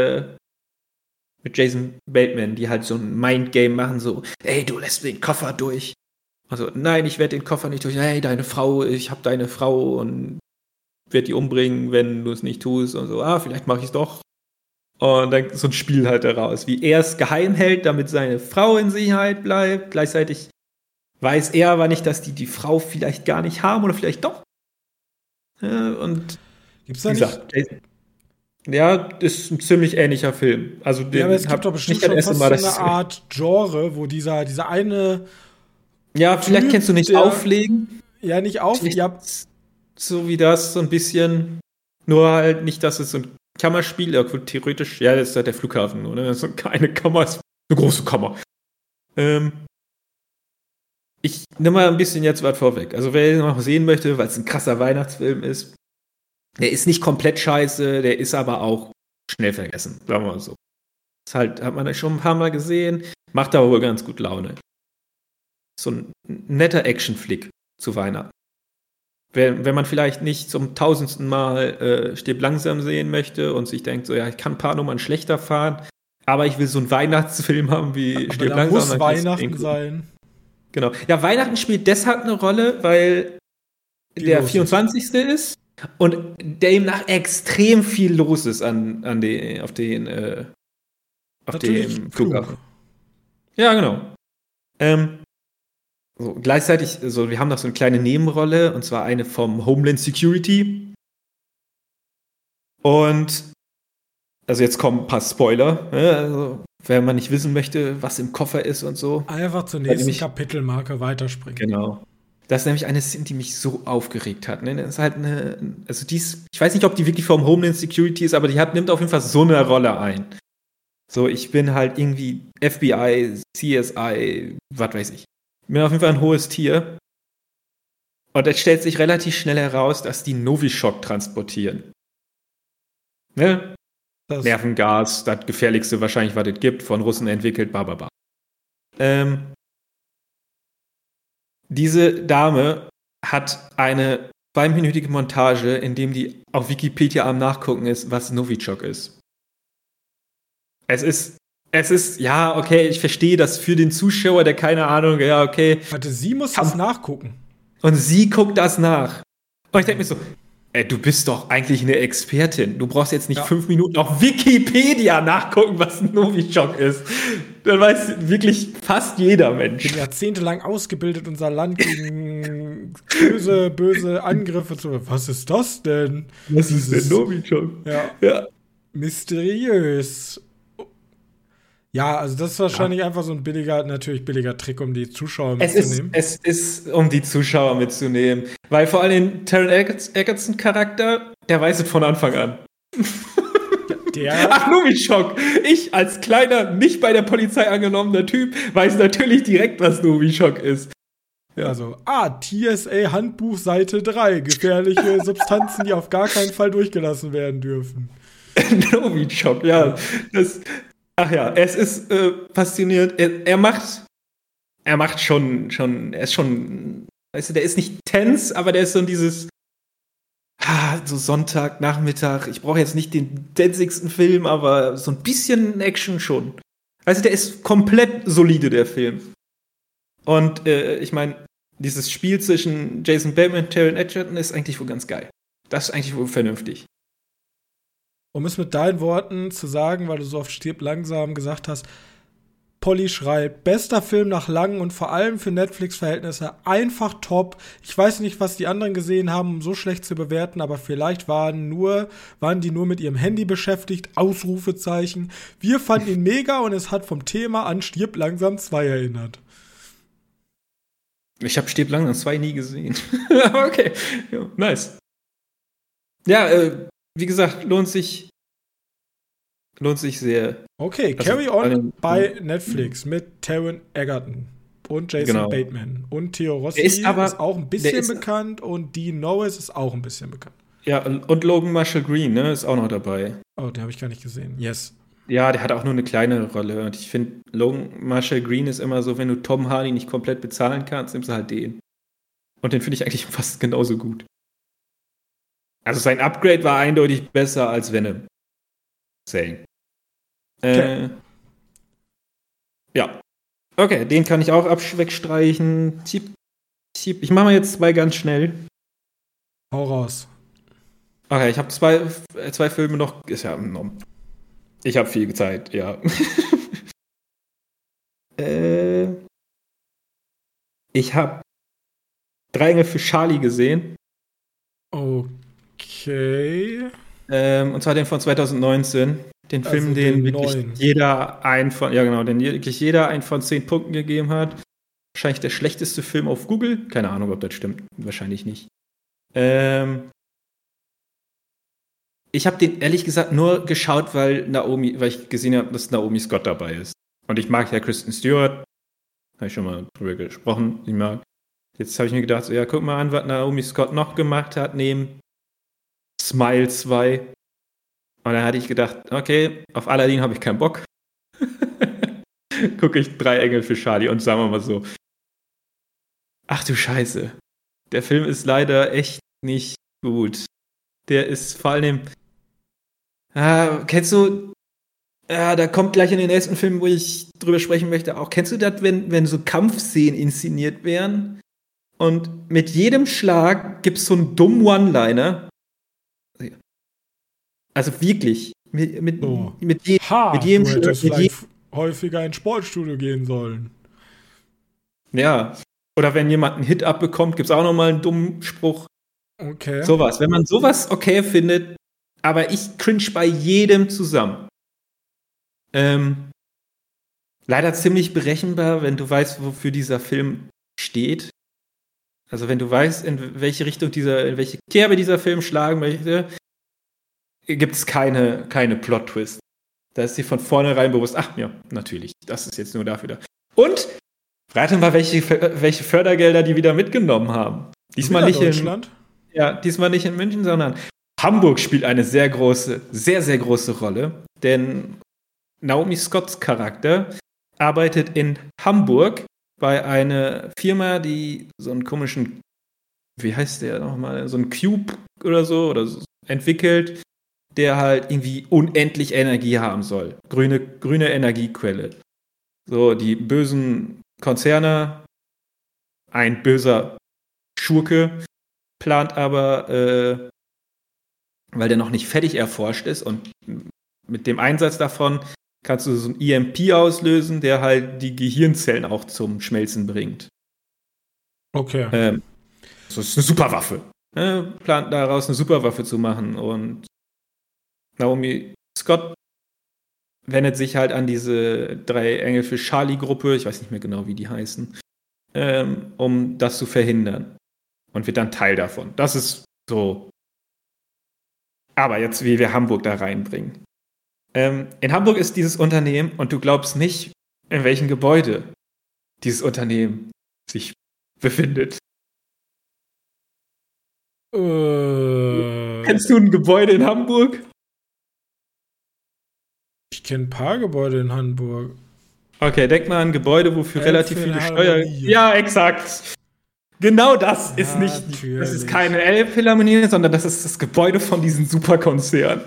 Jason Bateman, die halt so ein Mindgame machen, so, ey, du lässt den Koffer durch. Also, nein, ich werde den Koffer nicht durch. Hey, ich hab deine Frau und werde die umbringen, wenn du es nicht tust. Und so, vielleicht mache ich es doch. Und dann so ein Spiel halt daraus, wie er es geheim hält, damit seine Frau in Sicherheit bleibt. Gleichzeitig weiß er aber nicht, dass die Frau vielleicht gar nicht haben oder vielleicht doch. Ja, und gibt's da nicht? Ja, ist ein ziemlich ähnlicher Film. Also ja, aber es gibt doch bestimmt schon fast so eine Art Genre, wo dieser eine ja, vielleicht Typ, kennst du nicht Auflegen. Ja, nicht Auflegen. Ja. So wie das, so ein bisschen. Nur halt nicht, dass es so ein Kammerspiel, ja, theoretisch, ja, das ist halt der Flughafen, oder? Das ist keine Kammer, ist eine große Kammer. Ich nehme mal ein bisschen jetzt was vorweg. Also wer ihn noch sehen möchte, weil es ein krasser Weihnachtsfilm ist, der ist nicht komplett scheiße, der ist aber auch schnell vergessen, sagen wir mal so. Das halt, hat man schon ein paar Mal gesehen, macht aber wohl ganz gut Laune. So ein netter Action-Flick zu Weihnachten. Wenn man vielleicht nicht zum 1000. Mal Stirb langsam sehen möchte und sich denkt, so ja, ich kann ein paar Nummern schlechter fahren, aber ich will so einen Weihnachtsfilm haben wie Stirb langsam. Muss Weihnachten sein. Genau. Ja, Weihnachten spielt deshalb eine Rolle, weil der 24. ist und demnach extrem viel los ist auf dem Flughafen. Ja, genau. So, gleichzeitig, wir haben noch so eine kleine Nebenrolle, und zwar eine vom Homeland Security. Und, also jetzt kommen ein paar Spoiler, ne? Also, wenn man nicht wissen möchte, was im Koffer ist und so. Einfach zur nächsten Kapitelmarke weiterspringen. Genau. Das ist nämlich eine Szene, die mich so aufgeregt hat. Ne? Das ist halt ich weiß nicht, ob die wirklich vom Homeland Security ist, aber nimmt auf jeden Fall so eine Rolle ein. So, ich bin halt irgendwie FBI, CSI, was weiß ich. Ich bin auf jeden Fall ein hohes Tier. Und es stellt sich relativ schnell heraus, dass die Novichok transportieren. Ne? Nervengas, das gefährlichste wahrscheinlich, was es gibt, von Russen entwickelt, bababa. Diese Dame hat eine 2-minütige Montage, in dem die auf Wikipedia am Nachgucken ist, was Novichok ist. Es ist, ja, okay, ich verstehe das für den Zuschauer, der keine Ahnung, ja, okay. Warte, sie muss das nachgucken. Und sie guckt das nach. Und ich denke mir so, du bist doch eigentlich eine Expertin. Du brauchst jetzt nicht 5 Minuten auf Wikipedia nachgucken, was ein Novichok ist. Dann weiß wirklich fast jeder Mensch. Ich bin jahrzehntelang ausgebildet, unser Land gegen böse Angriffe zu. Was ist das denn? Was ist denn Novichok? Ja. Mysteriös. Ja, also das ist wahrscheinlich einfach so ein billiger Trick, um die Zuschauer mitzunehmen. Es ist, um die Zuschauer mitzunehmen. Weil vor allem Taron Egerton-Charakter, der weiß es von Anfang an. Ach, Novichok! Ich als kleiner, nicht bei der Polizei angenommener Typ, weiß natürlich direkt, was Novichok ist. Ja. Also, TSA Handbuch Seite 3. Gefährliche Substanzen, die auf gar keinen Fall durchgelassen werden dürfen. Novichok, ja. Ach ja, es ist faszinierend. Er macht schon, er ist schon, weißt du, der ist nicht tense, aber der ist so dieses, so Sonntag, Nachmittag, ich brauche jetzt nicht den tensigsten Film, aber so ein bisschen Action schon. Weißt du, der ist komplett solide, der Film. Und ich meine, dieses Spiel zwischen Jason Bateman und Taron Egerton ist eigentlich wohl ganz geil. Das ist eigentlich wohl vernünftig. Um es mit deinen Worten zu sagen, weil du so oft Stirb langsam gesagt hast, Polly schreibt, bester Film nach langen und vor allem für Netflix-Verhältnisse einfach top. Ich weiß nicht, was die anderen gesehen haben, um so schlecht zu bewerten, aber vielleicht waren die nur mit ihrem Handy beschäftigt, Ausrufezeichen. Wir fanden ihn mega und es hat vom Thema an Stirb langsam 2 erinnert. Ich habe Stirb langsam 2 nie gesehen. Okay, ja, nice. Ja, wie gesagt, lohnt sich sehr. Okay, Carry On bei Netflix mit Taron Egerton und Jason Bateman. Und Theo Rossi ist auch ein bisschen bekannt und Dean Norris ist auch ein bisschen bekannt. Ja, und Logan Marshall Green, ne, ist auch noch dabei. Oh, den habe ich gar nicht gesehen. Yes. Ja, der hat auch nur eine kleine Rolle. Und ich finde, Logan Marshall Green ist immer so, wenn du Tom Hardy nicht komplett bezahlen kannst, nimmst du halt den. Und den finde ich eigentlich fast genauso gut. Also sein Upgrade war eindeutig besser als Venom. Saying. Okay. Ja. Okay, den kann ich auch wegstreichen. Ich mache mal jetzt 2 ganz schnell. Hau raus. Okay, ich habe zwei Filme noch. Ich habe viel Zeit, ja. Ich habe 3 Engel für Charlie gesehen. Okay. Und zwar den von 2019. Den Film, Also den den wirklich neuen. jeder einen von 10 Punkten gegeben hat. Wahrscheinlich der schlechteste Film auf Google. Keine Ahnung, ob das stimmt. Wahrscheinlich nicht. Ich habe den ehrlich gesagt nur geschaut, weil ich gesehen habe, dass Naomi Scott dabei ist. Und ich mag ja Kristen Stewart. Habe ich schon mal drüber gesprochen. Jetzt habe ich mir gedacht, so, ja, guck mal an, was Naomi Scott noch gemacht hat, neben Smile 2. Und dann hatte ich gedacht, okay, auf Aladdin habe ich keinen Bock. Gucke ich 3 Engel für Charlie und sagen wir mal so, ach du Scheiße, der Film ist leider echt nicht gut. Der ist vor allem, kennst du, da kommt gleich in den nächsten Film, wo ich drüber sprechen möchte, auch, kennst du das, wenn so Kampfszenen inszeniert werden und mit jedem Schlag gibt es so einen dummen One-Liner? Also wirklich, mit jedem du hättest vielleicht häufiger ins Sportstudio gehen sollen. Ja, oder wenn jemand einen Hit abbekommt, gibt es auch nochmal einen dummen Spruch. Okay. Sowas. Wenn man sowas okay findet, aber ich cringe bei jedem zusammen. Leider ziemlich berechenbar, wenn du weißt, wofür dieser Film steht. Also wenn du weißt, in welche Kerbe dieser Film schlagen möchte, gibt es keine Plot-Twist. Da ist dir von vornherein bewusst, ach ja, natürlich, das ist jetzt nur dafür da. Und rate mal, welche Fördergelder die wieder mitgenommen haben. Diesmal nicht Deutschland? Diesmal nicht in München, sondern Hamburg spielt eine sehr große, sehr, sehr große Rolle, denn Naomi Scotts Charakter arbeitet in Hamburg bei einer Firma, die so einen komischen, wie heißt der nochmal, so einen Cube oder so entwickelt, der halt irgendwie unendlich Energie haben soll. Grüne Energiequelle. So, die bösen Konzerne, ein böser Schurke, plant aber, weil der noch nicht fertig erforscht ist und mit dem Einsatz davon kannst du so ein EMP auslösen, der halt die Gehirnzellen auch zum Schmelzen bringt. Okay. Das ist eine Superwaffe. Plant daraus eine Superwaffe zu machen und Naomi Scott wendet sich halt an diese 3 Engel für Charlie-Gruppe, ich weiß nicht mehr genau, wie die heißen, um das zu verhindern. Und wird dann Teil davon. Das ist so. Aber jetzt, wie wir Hamburg da reinbringen. In Hamburg ist dieses Unternehmen und du glaubst nicht, in welchem Gebäude dieses Unternehmen sich befindet. Kennst du ein Gebäude in Hamburg? Ich kenne ein paar Gebäude in Hamburg. Okay, denk mal an ein Gebäude, wofür relativ viele Steuern. Ja, exakt. Genau das ist nicht. Das ist keine Elbphilharmonie, sondern das ist das Gebäude von diesem Superkonzern.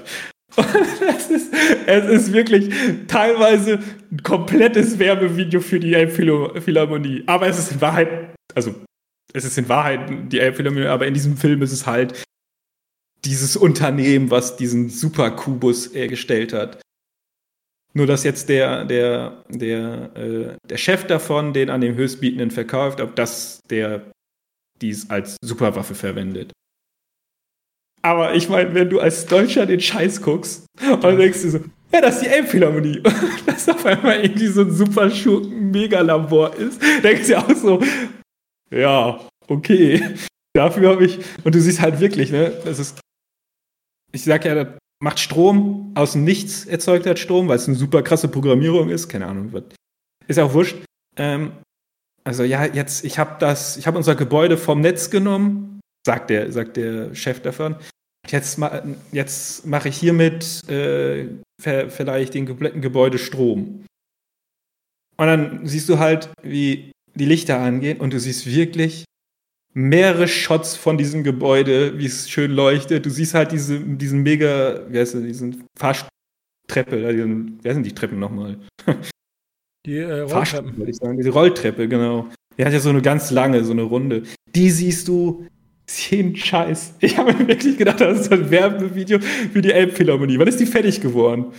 Es ist wirklich teilweise ein komplettes Werbevideo für die Elbphilharmonie. Aber es ist in Wahrheit, die Elbphilharmonie, aber in diesem Film ist es halt dieses Unternehmen, was diesen Superkubus erstellt hat. Nur, dass jetzt der Chef davon den an den Höchstbietenden verkauft, ob das der dies als Superwaffe verwendet. Aber ich meine, wenn du als Deutscher den Scheiß guckst und denkst du so, ja, das ist die Elbphilharmonie. Und dass auf einmal irgendwie so ein super Schurken-Megalabor ist, denkst du auch so, ja, okay, dafür habe ich, und du siehst halt wirklich, ne, das ist, ich sag ja, das macht Strom, aus dem Nichts erzeugt hat Strom, weil es eine super krasse Programmierung ist, keine Ahnung, was. Ist auch wurscht. Also ja, jetzt, ich habe unser Gebäude vom Netz genommen, sagt der Chef davon. Jetzt mache ich hiermit vielleicht den kompletten Gebäude Strom. Und dann siehst du halt, wie die Lichter angehen und du siehst wirklich mehrere Shots von diesem Gebäude, wie es schön leuchtet. Du siehst halt diesen mega, wie heißt das, diesen Fahrtreppe, wie heißen die Treppen nochmal? Die Rolltreppen. Würde ich sagen. Diese Rolltreppe, genau. Die hat ja so eine ganz lange, so eine Runde. Die siehst du, jeden Scheiß. Ich habe mir wirklich gedacht, das ist ein Werbevideo für die Elbphilharmonie. Wann ist die fertig geworden?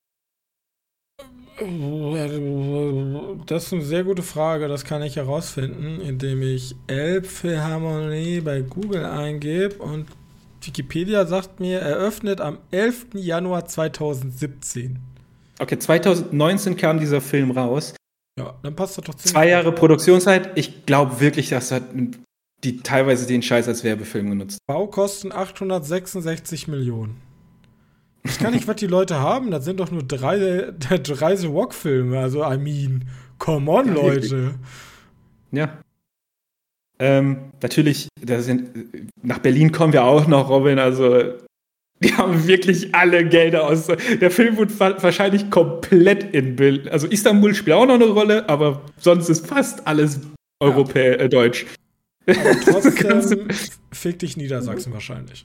Das ist eine sehr gute Frage. Das kann ich herausfinden, indem ich Elbphilharmonie bei Google eingebe und Wikipedia sagt mir, eröffnet am 11. Januar 2017. Okay, 2019 kam dieser Film raus. Ja, dann passt das doch ziemlich. 2 Jahre Produktionszeit. Ich glaube wirklich, dass die teilweise den Scheiß als Werbefilm genutzt. Baukosten 866 Millionen. Ich kann nicht, was die Leute haben. Das sind doch nur 3 The Rock-Filme. Also, I mean, come on, ja, Leute. Ja. Natürlich, nach Berlin kommen wir auch noch, Robin. Also, die haben wirklich alle Gelder aus. Der Film wird wahrscheinlich komplett in Bild. Also, Istanbul spielt auch noch eine Rolle, aber sonst ist fast alles deutsch. Aber trotzdem fick dich Niedersachsen wahrscheinlich.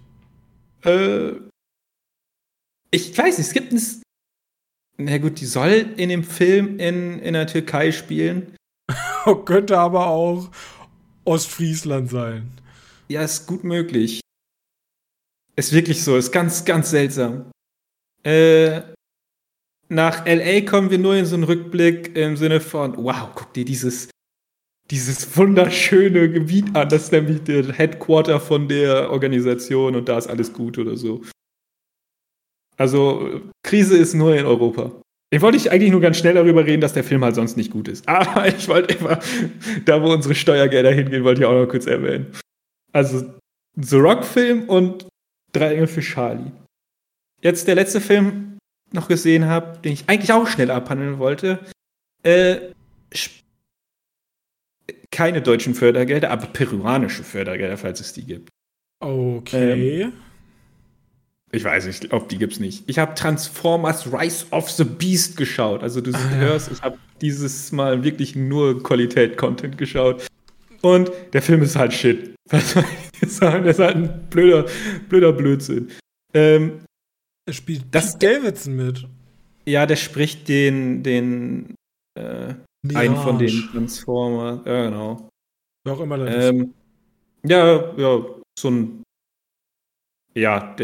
Ich weiß nicht, es gibt na gut, die soll in dem Film in der Türkei spielen. Könnte aber auch Ostfriesland sein. Ja, ist gut möglich. Ist wirklich so, ist ganz, ganz seltsam. Nach L.A. kommen wir nur in so einen Rückblick im Sinne von, wow, guck dir dieses wunderschöne Gebiet an, das ist nämlich der Headquarter von der Organisation und da ist alles gut oder so. Also, Krise ist nur in Europa. Ich wollte eigentlich nur ganz schnell darüber reden, dass der Film halt sonst nicht gut ist. Aber ich wollte immer, da wo unsere Steuergelder hingehen, wollte ich auch noch kurz erwähnen. Also, The Rock-Film und 3 Engel für Charlie. Jetzt der letzte Film noch gesehen habe, den ich eigentlich auch schnell abhandeln wollte. Keine deutschen Fördergelder, aber peruanische Fördergelder, falls es die gibt. Okay. Ich weiß nicht, ob die gibt's nicht. Ich habe Transformers Rise of the Beast geschaut. Also du hörst, ich habe dieses Mal wirklich nur Qualität-Content geschaut. Und der Film ist halt Shit. Was soll ich jetzt sagen? Der ist halt ein blöder Blödsinn. Er spielt Pete Davidson mit. Ja, der spricht einen von den Transformers. Ja, genau. Wer auch immer das ist. Ja, so ein. Ja,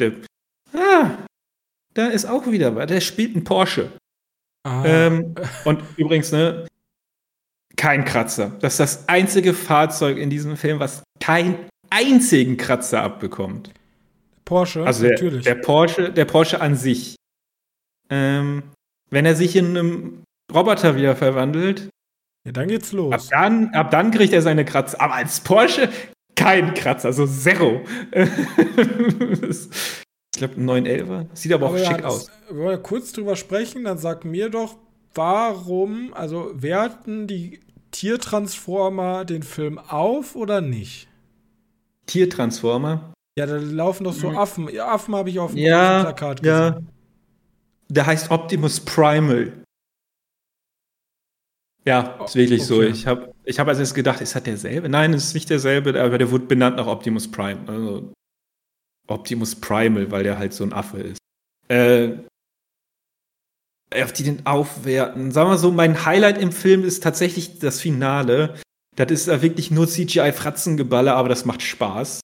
da ist auch wieder was. Der spielt einen Porsche. Und übrigens, ne, kein Kratzer. Das ist das einzige Fahrzeug in diesem Film, was keinen einzigen Kratzer abbekommt. Porsche, also natürlich. Der Porsche an sich. Wenn er sich in einem Roboter wieder verwandelt, ja, dann geht's los. Ab dann kriegt er seine Kratzer. Aber als Porsche kein Kratzer, also Zero. Ich glaube, ein 911er. Sieht aber auch schick aus. Wollen wir kurz drüber sprechen, dann sag mir doch, warum, also werten die Tiertransformer den Film auf oder nicht? Tiertransformer? Ja, da laufen doch so Affen. Ja, Affen habe ich auf dem Plakat gesehen. Ja. Der heißt Optimus Primal. Ja, ist wirklich so. Ich hab also jetzt gedacht, ist das derselbe? Nein, es ist nicht derselbe, aber der wurde benannt nach Optimus Prime. Also Optimus Primal, weil der halt so ein Affe ist. Auf die den aufwerten. Sagen wir so, mein Highlight im Film ist tatsächlich das Finale. Das ist da wirklich nur CGI-Fratzengeballer, aber das macht Spaß.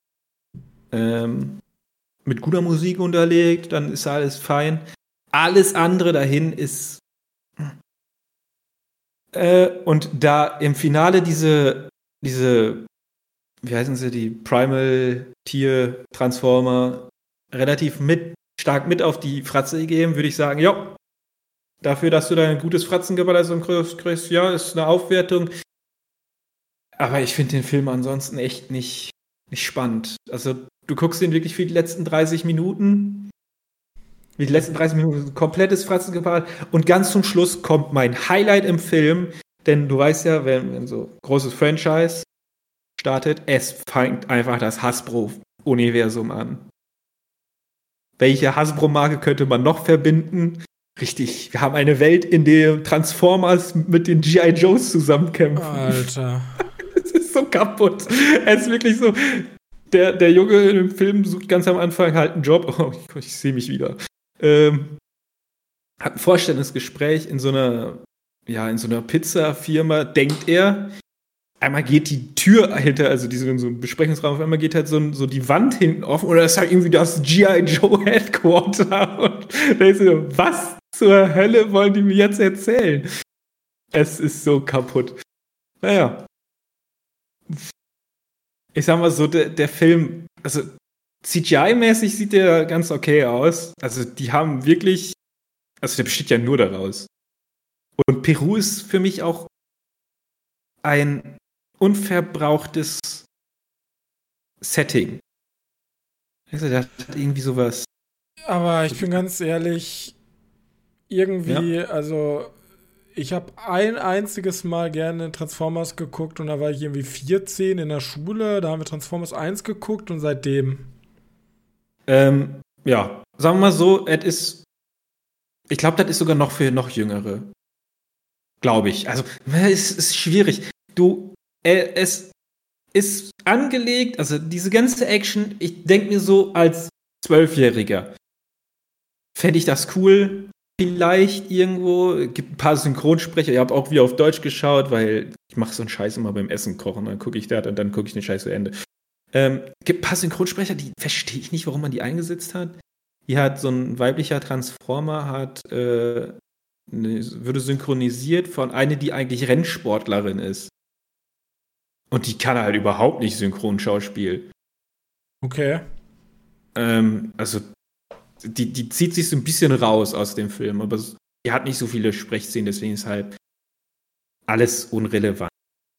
Mit guter Musik unterlegt, dann ist alles fein. Alles andere dahin ist. Und da im Finale diese, wie heißen sie, die Primal-Tier-Transformer relativ stark mit auf die Fratze geben, würde ich sagen, ja, dafür, dass du da ein gutes Fratzengeballer so kriegst, ja, ist eine Aufwertung. Aber ich finde den Film ansonsten echt nicht spannend. Also, du guckst den wirklich für die letzten 30 Minuten. Wie die letzten 30 Minuten komplettes Fratzengeballer. Und ganz zum Schluss kommt mein Highlight im Film, denn du weißt ja, wenn so großes Franchise startet, es fängt einfach das Hasbro-Universum an. Welche Hasbro-Marke könnte man noch verbinden? Richtig, wir haben eine Welt, in der Transformers mit den G.I. Joes zusammenkämpfen. Alter. Es ist so kaputt. Es ist wirklich so, der Junge im Film sucht ganz am Anfang halt einen Job. Oh, ich sehe mich wieder. Hat ein Vorstellungsgespräch in so einer Pizza-Firma, denkt er. Einmal geht die Tür hinter, also so ein Besprechungsraum, auf einmal geht halt so die Wand hinten offen oder das ist halt irgendwie das G.I. Joe Headquarter. Und da ist so, was zur Hölle wollen die mir jetzt erzählen? Es ist so kaputt. Naja. Ich sag mal so, der Film, also CGI-mäßig sieht der ganz okay aus. Also die haben wirklich, also der besteht ja nur daraus. Und Peru ist für mich auch ein unverbrauchtes Setting. Also der hat irgendwie sowas. Aber ich bin ganz ehrlich, irgendwie, also ich habe ein einziges Mal gerne Transformers geguckt und da war ich irgendwie 14 in der Schule, da haben wir Transformers 1 geguckt und seitdem. Sagen wir mal so, ich glaube, das ist sogar noch für noch Jüngere. Glaube ich. Also, es ist schwierig. Es ist angelegt, also diese ganze Action, ich denke mir so als 12-Jähriger, fände ich das cool, vielleicht irgendwo, gibt ein paar Synchronsprecher, ihr habt auch wieder auf Deutsch geschaut, weil ich mache so einen Scheiß immer beim Essen kochen, dann gucke ich das und dann gucke ich den Scheiß zu Ende. Gibt ein paar Synchronsprecher, die verstehe ich nicht, warum man die eingesetzt hat. Hier hat so ein weiblicher Transformer, würde synchronisiert von einer, die eigentlich Rennsportlerin ist. Und die kann halt überhaupt nicht Synchronschauspiel. Okay. Also, die zieht sich so ein bisschen raus aus dem Film, aber die hat nicht so viele Sprechszenen, deswegen ist halt alles unrelevant.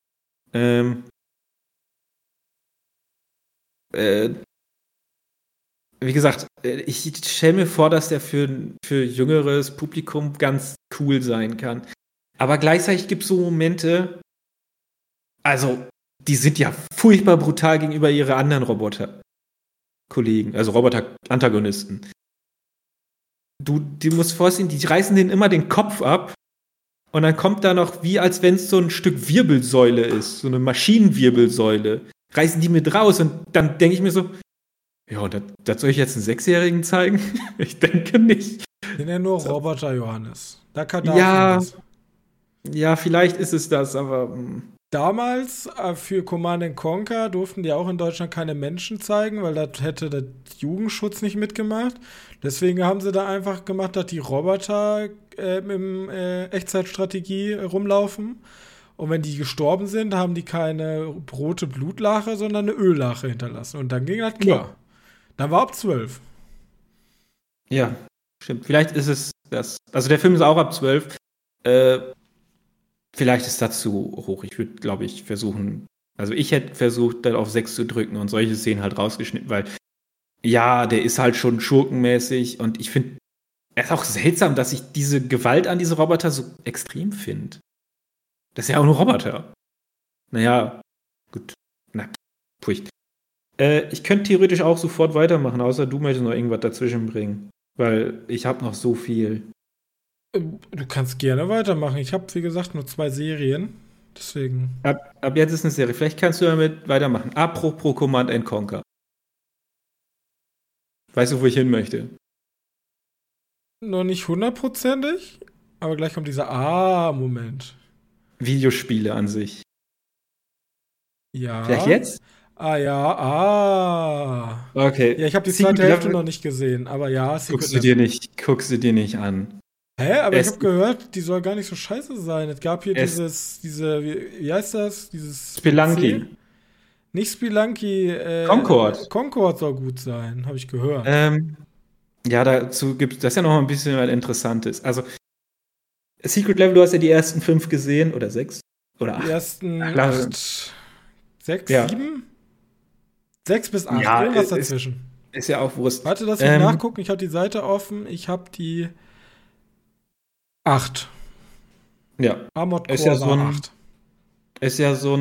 Wie gesagt, ich stelle mir vor, dass der für jüngeres Publikum ganz cool sein kann. Aber gleichzeitig gibt es so Momente, also, die sind ja furchtbar brutal gegenüber ihren anderen Roboter. Roboter-Kollegen, also Roboter-Antagonisten. Du musst vorstellen, die reißen denen immer den Kopf ab und dann kommt da noch, wie als wenn es so ein Stück Wirbelsäule ist, so eine Maschinenwirbelsäule, reißen die mit raus und dann denke ich mir so, ja, und das soll ich jetzt einen Sechsjährigen zeigen? Ich denke nicht. Den ja nur Roboter, Johannes. Da kann ja, vielleicht ist es das, aber damals für Command & Conquer durften die auch in Deutschland keine Menschen zeigen, weil das hätte der Jugendschutz nicht mitgemacht. Deswegen haben sie da einfach gemacht, dass die Roboter im Echtzeitstrategie rumlaufen. Und wenn die gestorben sind, haben die keine rote Blutlache, sondern eine Öllache hinterlassen. Und dann ging das klar. Ja. Dann war ab 12. Ja, stimmt. Vielleicht ist es das. Also der Film ist auch ab 12. Vielleicht ist das zu hoch. Ich würde, glaube ich, versuchen. Also ich hätte versucht, dann auf 6 zu drücken und solche Szenen halt rausgeschnitten, weil ja, der ist halt schon schurkenmäßig und ich finde, es ist auch seltsam, dass ich diese Gewalt an diese Roboter so extrem finde. Das ist ja auch ein Roboter. Naja, gut. Na, furcht. Ich könnte theoretisch auch sofort weitermachen, außer du möchtest noch irgendwas dazwischen bringen. Weil ich habe noch so viel. Du kannst gerne weitermachen. Ich habe, wie gesagt, nur 2 Serien. Deswegen. Ab jetzt ist eine Serie. Vielleicht kannst du damit weitermachen. Apropos Command & Conquer. Weißt du, wo ich hin möchte? Noch nicht hundertprozentig, aber gleich kommt dieser Moment. Videospiele an sich. Ja. Vielleicht jetzt? Okay. Ja, ich habe die zweite Hälfte noch nicht gesehen, aber ja. Guckst du dir nicht an. Hä? Aber ich habe gehört, die soll gar nicht so scheiße sein. Es gab hier wie heißt das? Dieses Spelunky. Nicht Spelunky. Concord. Concord soll gut sein, habe ich gehört. Ja, dazu gibt das ja noch ein bisschen was Interessantes. Also, Secret Level, du hast ja die ersten 5 gesehen, oder 6? Oder 8? Die ersten 8, 6, 7? 6 bis 8, ja, irgendwas dazwischen. Ist ja auch Wurst. Warte, lass mich nachgucken. Ich habe die Seite offen. Ich habe die 8. Ja. Armored Core ist ja so 8. Ist ja so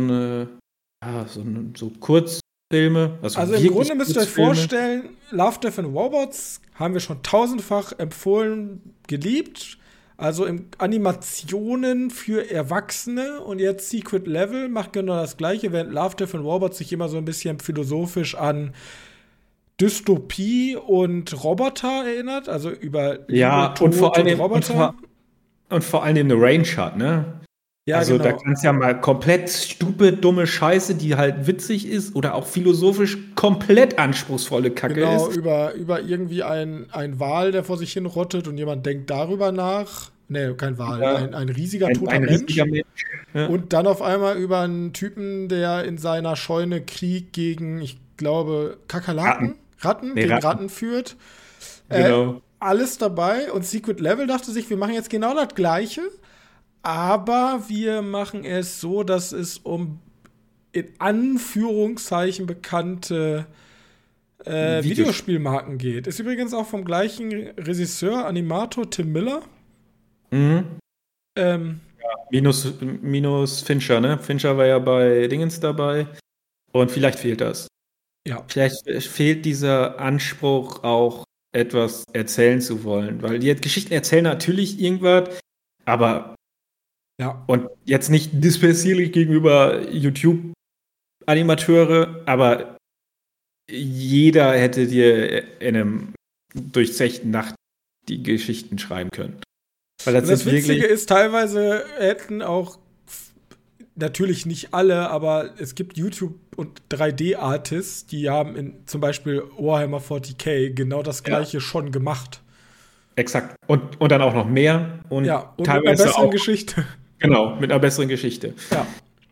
Kurzfilme. Also im Grunde müsst ihr euch vorstellen, Love, Death and Robots haben wir schon tausendfach empfohlen, geliebt. Also Animationen für Erwachsene und jetzt Secret Level macht genau das Gleiche, während Love, Death and Robots sich immer so ein bisschen philosophisch an Dystopie und Roboter erinnert, also über Liebe, Tod und vor allem Roboter. Und vor allem eine Range hat, ne? Ja, also genau. Da kannst ja mal komplett stupid, dumme Scheiße, die halt witzig ist oder auch philosophisch komplett anspruchsvolle Kacke ist. Genau, über irgendwie ein Wal, der vor sich hin rottet und jemand denkt darüber nach. Nee, kein Wal, ja. ein riesiger toter Mensch. Ja. Und dann auf einmal über einen Typen, der in seiner Scheune Krieg gegen, ich glaube, Kakerlaken? Ratten führt. Genau. Alles dabei und Secret Level dachte sich, wir machen jetzt genau das Gleiche, aber wir machen es so, dass es um in Anführungszeichen bekannte Videospielmarken geht. Ist übrigens auch vom gleichen Regisseur, Animator Tim Miller. Mhm. Minus Fincher, ne? Fincher war ja bei Dingens dabei und vielleicht fehlt das. Ja. Vielleicht fehlt dieser Anspruch auch, etwas erzählen zu wollen, weil die Geschichten erzählen natürlich irgendwas, aber ja. Und jetzt nicht dispersierlich gegenüber YouTube-Animateure, aber jeder hätte dir in einem durchzechten Nacht die Geschichten schreiben können. Weil das Witzige ist, teilweise hätten auch natürlich nicht alle, aber es gibt YouTube- und 3D-Artists, die haben zum Beispiel Warhammer 40k genau das Gleiche schon gemacht. Exakt. Und dann auch noch mehr. Und teilweise mit einer besseren auch, Geschichte. Genau, mit einer besseren Geschichte. Ja.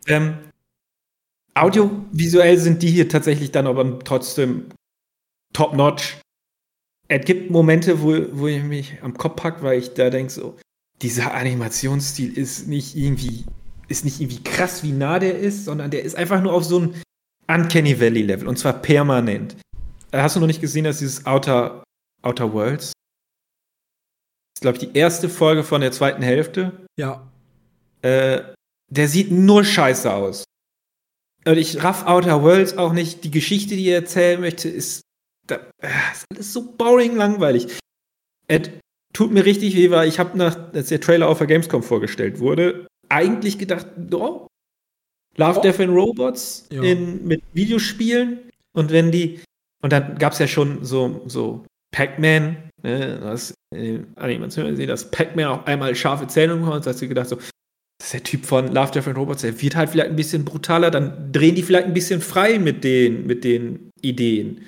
Audiovisuell sind die hier tatsächlich dann aber trotzdem top-notch. Es gibt Momente, wo ich mich am Kopf packe, weil ich da denke, so, dieser Animationsstil ist nicht irgendwie krass, wie nah der ist, sondern der ist einfach nur auf so einem Uncanny Valley-Level und zwar permanent. Hast du noch nicht gesehen, dass dieses Outer Worlds? Das ist, glaube ich, die erste Folge von der zweiten Hälfte. Ja. Der sieht nur scheiße aus. Und ich raff Outer Worlds auch nicht. Die Geschichte, die er erzählen möchte, ist alles so boring langweilig. Es tut mir richtig weh, weil ich habe als der Trailer auf der Gamescom vorgestellt wurde, eigentlich gedacht, oh, Love, Death and Robots mit Videospielen. Und dann gab es ja schon so Pac-Man, ne, das Animation gesehen, dass Pac-Man auch einmal scharfe Zähne bekommt, und hast du gedacht, so, das ist der Typ von Love, Death and Robots, der wird halt vielleicht ein bisschen brutaler, dann drehen die vielleicht ein bisschen frei mit den Ideen.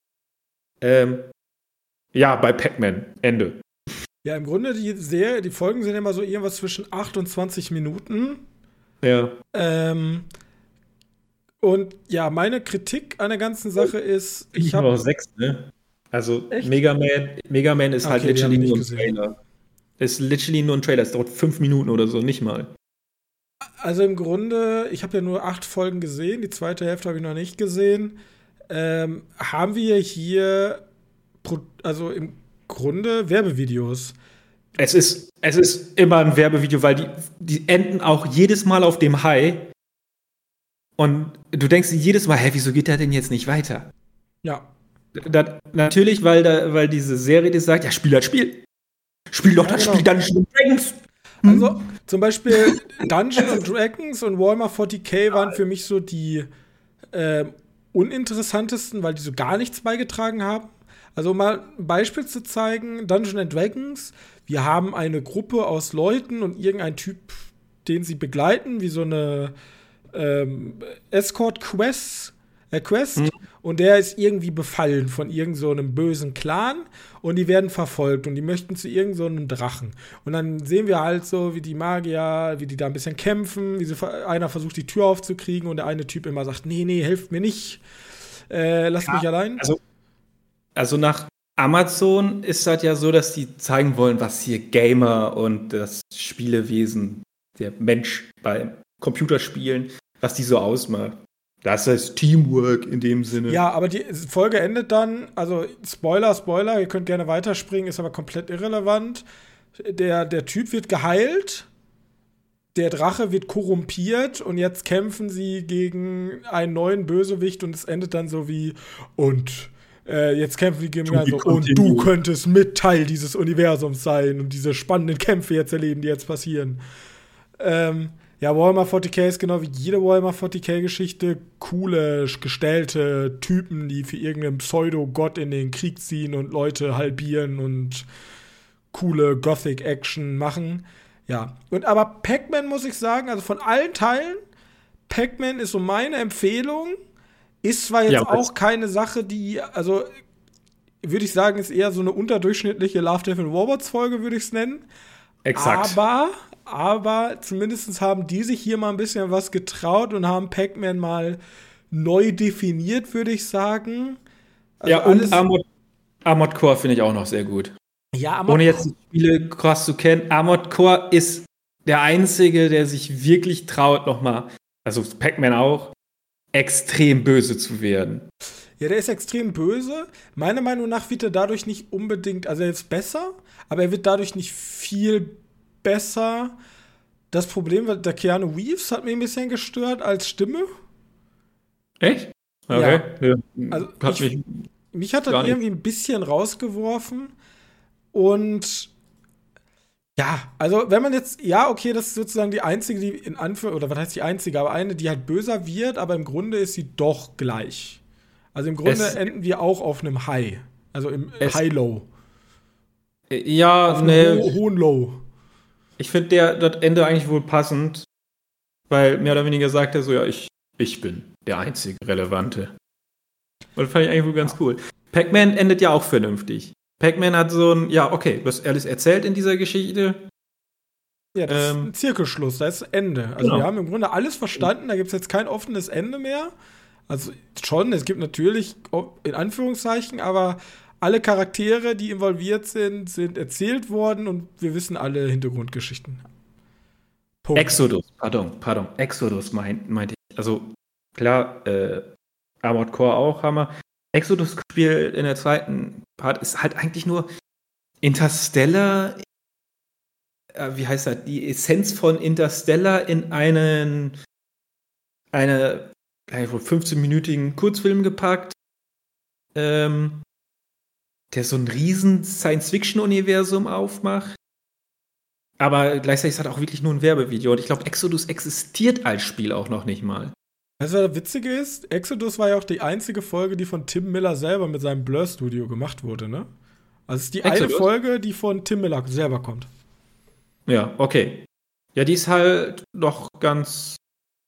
Bei Pac-Man, Ende. Ja, im Grunde, die Folgen sind immer so irgendwas zwischen 8 und 20 Minuten. Ja. Und ja, meine Kritik an der ganzen Sache ist, ich habe noch 6, ne? Also Mega Man ist halt literally nur ein Trailer. Ist literally nur ein Trailer. Es dauert 5 Minuten oder so, nicht mal. Also im Grunde, ich habe ja nur 8 Folgen gesehen, die zweite Hälfte habe ich noch nicht gesehen. Haben wir hier also im Grunde Werbevideos. Es ist immer ein Werbevideo, weil die enden auch jedes Mal auf dem High. Und du denkst dir jedes Mal, wieso geht der denn jetzt nicht weiter? Ja. Natürlich, weil diese Serie dir sagt, ja, spiel das Spiel. Spiel doch das Spiel Dungeons & Dragons. Also zum Beispiel Dungeons & Dragons und Warhammer 40k waren für mich so die uninteressantesten, weil die so gar nichts beigetragen haben. Also um mal ein Beispiel zu zeigen, Dungeons & Dragons, wir haben eine Gruppe aus Leuten und irgendein Typ, den sie begleiten, wie so eine Escort-Quest. Und der ist irgendwie befallen von irgend so einem bösen Clan und die werden verfolgt und die möchten zu irgend so einem Drachen. Und dann sehen wir halt so, wie die Magier, wie die da ein bisschen kämpfen, einer versucht, die Tür aufzukriegen und der eine Typ immer sagt, nee, helft mir nicht, lasst mich allein. Also nach Amazon ist das ja so, dass die zeigen wollen, was hier Gamer und das Spielewesen, der Mensch bei Computerspielen, was die so ausmacht. Das heißt Teamwork in dem Sinne. Ja, aber die Folge endet dann, also Spoiler, ihr könnt gerne weiterspringen, ist aber komplett irrelevant. Der Typ wird geheilt, der Drache wird korrumpiert und jetzt kämpfen sie gegen einen neuen Bösewicht und es endet dann so wie jetzt kämpfen die gegeneinander und du könntest mit Teil dieses Universums sein und diese spannenden Kämpfe jetzt erleben, die jetzt passieren. Warhammer 40k ist genau wie jede Warhammer 40k-Geschichte coole, gestellte Typen, die für irgendeinen Pseudo-Gott in den Krieg ziehen und Leute halbieren und coole Gothic-Action machen. Ja, aber Pac-Man muss ich sagen, also von allen Teilen, Pac-Man ist so meine Empfehlung. Ist zwar jetzt auch keine Sache, die, also würde ich sagen, ist eher so eine unterdurchschnittliche Love, Death and Robots Folge, würde ich es nennen. Exakt. Aber zumindest haben die sich hier mal ein bisschen was getraut und haben Pac-Man mal neu definiert, würde ich sagen. Also und Armored Core finde ich auch noch sehr gut. Ja, ohne jetzt die Spiele krass zu kennen, Armored Core ist der Einzige, der sich wirklich traut, nochmal, also Pac-Man auch, extrem böse zu werden. Ja, der ist extrem böse. Meiner Meinung nach wird er dadurch nicht unbedingt, also er ist besser, aber er wird dadurch nicht viel besser. Das Problem, der Keanu Reeves hat mich ein bisschen gestört als Stimme. Echt? Okay. Ja. Also mich hat das irgendwie ein bisschen rausgeworfen. Und ja, also wenn man jetzt, das ist sozusagen die einzige, die in Anführungszeichen, oder was heißt die einzige, aber eine, die halt böser wird, aber im Grunde ist sie doch gleich. Also im Grunde enden wir auch auf einem High. Also im High-Low. Ja, hohen Low. Ich finde das Ende eigentlich wohl passend, weil mehr oder weniger sagt er so, ja, ich bin der einzige Relevante. Und das fand ich eigentlich wohl ganz cool. Pac-Man endet ja auch vernünftig. Pac-Man hat so ein, du hast alles erzählt in dieser Geschichte. Ja, das ist ein Zirkelschluss, da ist Ende. Also wir haben im Grunde alles verstanden, da gibt es jetzt kein offenes Ende mehr. Also schon, es gibt natürlich, in Anführungszeichen, aber alle Charaktere, die involviert sind erzählt worden und wir wissen alle Hintergrundgeschichten. Punkt. Exodus meinte ich. Also klar, Armored Core auch, Hammer. Exodus-Spiel in der zweiten Part ist halt eigentlich nur Interstellar, wie heißt das, die Essenz von Interstellar in eine wohl 15-minütigen Kurzfilm gepackt, der so ein riesen Science-Fiction-Universum aufmacht. Aber gleichzeitig ist das auch wirklich nur ein Werbevideo. Und ich glaube, Exodus existiert als Spiel auch noch nicht mal. Weißt du, was das Witzige ist? Exodus war ja auch die einzige Folge, die von Tim Miller selber mit seinem Blur-Studio gemacht wurde, ne? Also es ist die Exodus? Eine Folge, die von Tim Miller selber kommt. Ja, okay. Ja, die ist halt doch ganz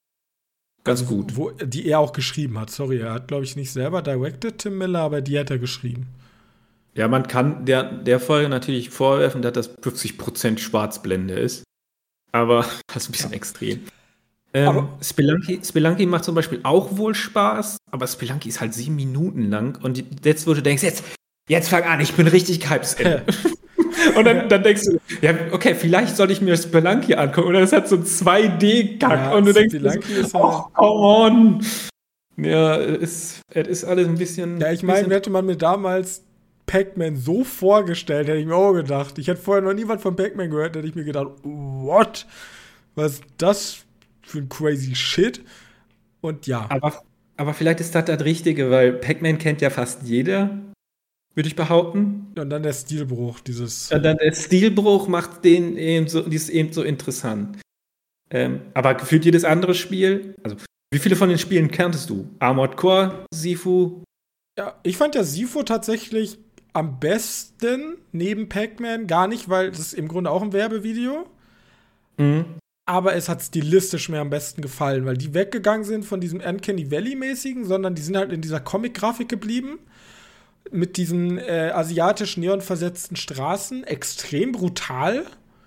gut. Die er auch geschrieben hat. Sorry, er hat, glaube ich, nicht selber directed, Tim Miller, aber die hat er geschrieben. Ja, man kann der Folge natürlich vorwerfen, dass das 50% Schwarzblende ist. Aber das ist ein bisschen extrem. Aber Spelunky macht zum Beispiel auch wohl Spaß, aber Spelunky ist halt 7 Minuten lang. Und jetzt, wo du denkst, jetzt fang an, ich bin richtig gehypt. Und dann denkst du, ja, okay, vielleicht soll ich mir Spelunky angucken. Oder es hat so ein 2D-Kack. Ja, und du denkst, oh, come on. Ja, es ist alles ein bisschen. Ja, ich meine, hätte man mir damals Pac-Man so vorgestellt, hätte ich mir auch gedacht. Ich hätte vorher noch nie was von Pac-Man gehört, hätte ich mir gedacht, what? Was ist das für ein crazy Shit? Und ja. Aber vielleicht ist das Richtige, weil Pac-Man kennt ja fast jeder, würde ich behaupten. Und dann der Stilbruch, Und dann der Stilbruch macht den eben so interessant. Aber gefühlt jedes andere Spiel, also wie viele von den Spielen kanntest du? Armored Core, Sifu? Ja, ich fand ja Sifu tatsächlich am besten neben Pac-Man, gar nicht, weil das ist im Grunde auch ein Werbevideo. Mhm. Aber es hat stilistisch mir am besten gefallen, weil die weggegangen sind von diesem Uncanny Valley-mäßigen, sondern die sind halt in dieser Comic-Grafik geblieben. Mit diesen asiatisch neonversetzten Straßen. Extrem brutal.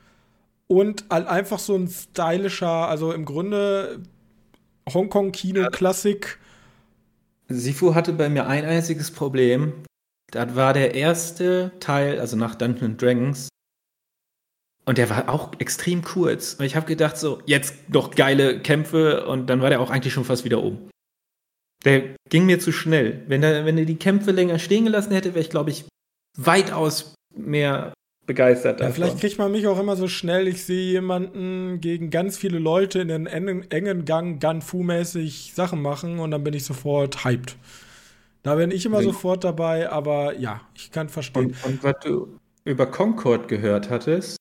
Und halt einfach so ein stylischer, also im Grunde Hongkong-Kino-Klassik. Sifu hatte bei mir ein einziges Problem. Das war der erste Teil, also nach Dungeons & Dragons. Und der war auch extrem kurz. Und ich habe gedacht, so, jetzt noch geile Kämpfe. Und dann war der auch eigentlich schon fast wieder oben. Der ging mir zu schnell. Wenn er die Kämpfe länger stehen gelassen hätte, wäre ich, glaube ich, weitaus mehr begeistert davon. Ja, vielleicht kriegt man mich auch immer so schnell. Ich sehe jemanden gegen ganz viele Leute in den engen Gang Gun-Fu-mäßig Sachen machen und dann bin ich sofort hyped. Da bin ich immer sofort dabei, aber ja, ich kann verstehen. Und was du über Concord gehört hattest,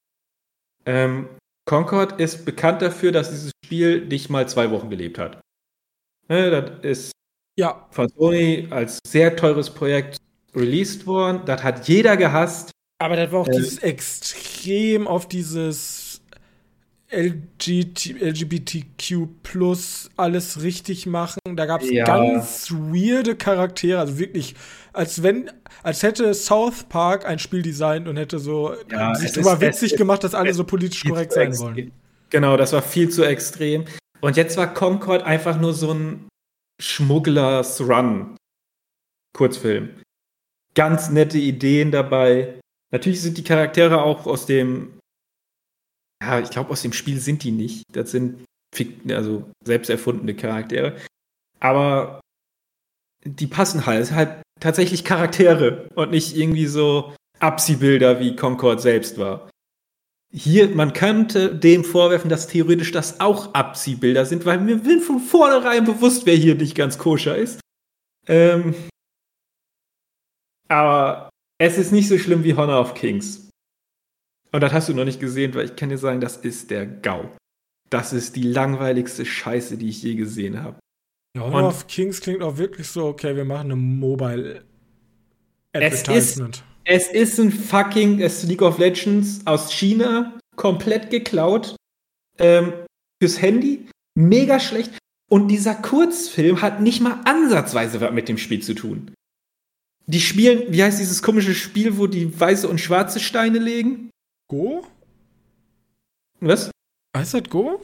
Concord ist bekannt dafür, dass dieses Spiel nicht mal 2 Wochen gelebt hat. Das ist von Sony als sehr teures Projekt released worden. Das hat jeder gehasst. Aber das war auch dieses extrem auf dieses LGBTQ+ alles richtig machen. Da gab es ganz weirde Charaktere, also wirklich, als hätte South Park ein Spiel designt und hätte so sich drüber witzig gemacht, dass alle so politisch korrekt sein wollen. Genau, das war viel zu extrem. Und jetzt war Concord einfach nur so ein Schmugglers Run Kurzfilm. Ganz nette Ideen dabei. Natürlich sind die Charaktere auch aus dem ich glaube, aus dem Spiel sind die nicht. Das sind selbst erfundene Charaktere. Aber die passen halt. Es sind halt tatsächlich Charaktere und nicht irgendwie so Abziehbilder, wie Concord selbst war. Hier, man könnte dem vorwerfen, dass theoretisch das auch Abziehbilder sind, weil mir wird von vornherein bewusst, wer hier nicht ganz koscher ist. Aber es ist nicht so schlimm wie Honor of Kings. Und das hast du noch nicht gesehen, weil ich kann dir sagen, das ist der GAU. Das ist die langweiligste Scheiße, die ich je gesehen habe. Ja, Honor of Kings klingt auch wirklich so, okay, wir machen eine Mobile Advertisement. Es ist ein fucking League of Legends aus China, komplett geklaut, fürs Handy, mega schlecht. Und dieser Kurzfilm hat nicht mal ansatzweise was mit dem Spiel zu tun. Die spielen, wie heißt dieses komische Spiel, wo die weiße und schwarze Steine legen? Go? Was? Heißt das Go?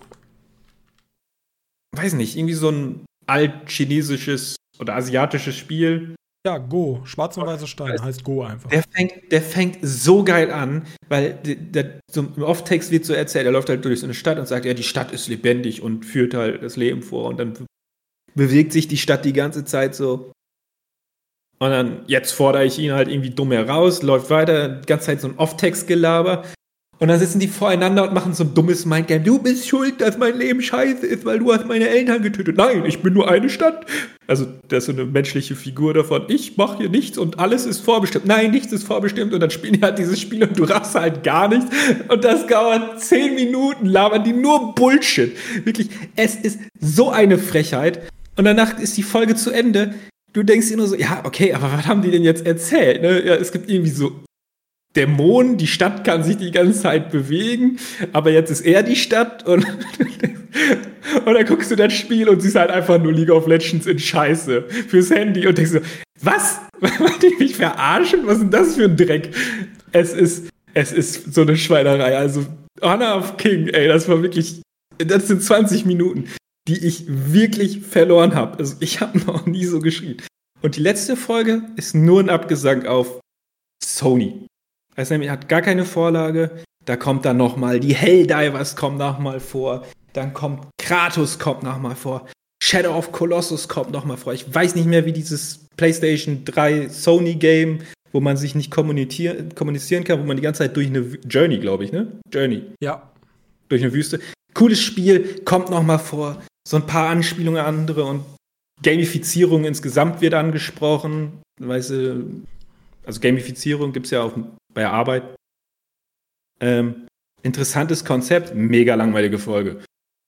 Weiß nicht, irgendwie so ein altchinesisches oder asiatisches Spiel. Ja, Go. Schwarz und weiße Steine heißt Go einfach. Der fängt so geil an, weil so im Off-Text wird so erzählt, er läuft halt durch so eine Stadt und sagt, ja, die Stadt ist lebendig und führt halt das Leben vor. Und dann bewegt sich die Stadt die ganze Zeit so. Und dann, jetzt fordere ich ihn halt irgendwie dumm heraus, läuft weiter, die ganze Zeit so ein Off-Text-Gelaber. Und dann sitzen die voreinander und machen so ein dummes Mindgame. Du bist schuld, dass mein Leben scheiße ist, weil du hast meine Eltern getötet. Nein, ich bin nur eine Stadt. Also, das ist so eine menschliche Figur davon. Ich mache hier nichts und alles ist vorbestimmt. Nein, nichts ist vorbestimmt. Und dann spielen die halt dieses Spiel und du raffst halt gar nichts. Und das dauert 10 Minuten, labern die nur Bullshit. Wirklich, es ist so eine Frechheit. Und danach ist die Folge zu Ende. Du denkst dir nur so, ja, okay, aber was haben die denn jetzt erzählt? Ne? Ja, es gibt irgendwie so Dämonen, die Stadt kann sich die ganze Zeit bewegen, aber jetzt ist er die Stadt und dann guckst du das Spiel und siehst halt einfach nur League of Legends in Scheiße fürs Handy und denkst so, was? Wollt ihr mich verarschen? Was ist denn das für ein Dreck? Es ist so eine Schweinerei. Also Honor of King, ey, das sind 20 Minuten, die ich wirklich verloren habe. Also ich habe noch nie so geschrien. Und die letzte Folge ist nur ein Abgesang auf Sony. Also nämlich hat gar keine Vorlage. Da kommt dann nochmal die Helldivers kommen nochmal vor. Dann kommt Kratos kommt nochmal vor. Shadow of Colossus kommt nochmal vor. Ich weiß nicht mehr, wie dieses PlayStation 3 Sony-Game, wo man sich nicht kommunizieren kann, wo man die ganze Zeit durch eine Journey, glaube ich, ne? Journey. Ja. Durch eine Wüste. Cooles Spiel, kommt nochmal vor. So ein paar Anspielungen an andere und Gamifizierung insgesamt wird angesprochen. Weißt du, also Gamifizierung gibt es ja auch bei der Arbeit. Interessantes Konzept, mega langweilige Folge.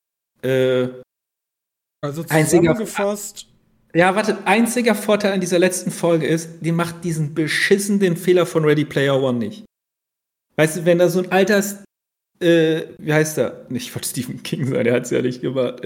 Also zusammengefasst. Einziger Vorteil an dieser letzten Folge ist, die macht diesen beschissenen Fehler von Ready Player One nicht. Weißt du, wenn da so ein alter, wie heißt der? Ich wollte Stephen King sein, der hat es ja nicht gemacht.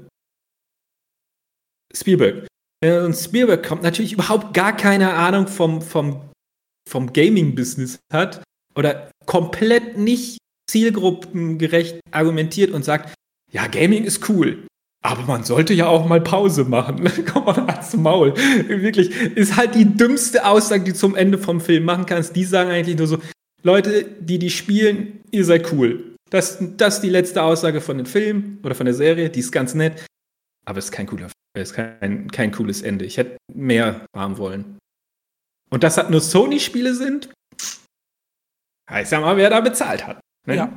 Spielberg. Wenn ein Spielberg kommt, natürlich überhaupt gar keine Ahnung vom Gaming-Business hat oder komplett nicht zielgruppengerecht argumentiert und sagt, ja, Gaming ist cool, aber man sollte ja auch mal Pause machen. Komm mal ans Maul. Wirklich, ist halt die dümmste Aussage, die du zum Ende vom Film machen kannst. Die sagen eigentlich nur so, Leute, die spielen, ihr seid cool. Das ist die letzte Aussage von dem Film oder von der Serie, die ist ganz nett, aber es ist kein cooler Film. Es ist kein cooles Ende. Ich hätte mehr haben wollen. Und dass das nur Sony-Spiele sind, heißt ja mal, wer da bezahlt hat. Ne? Ja.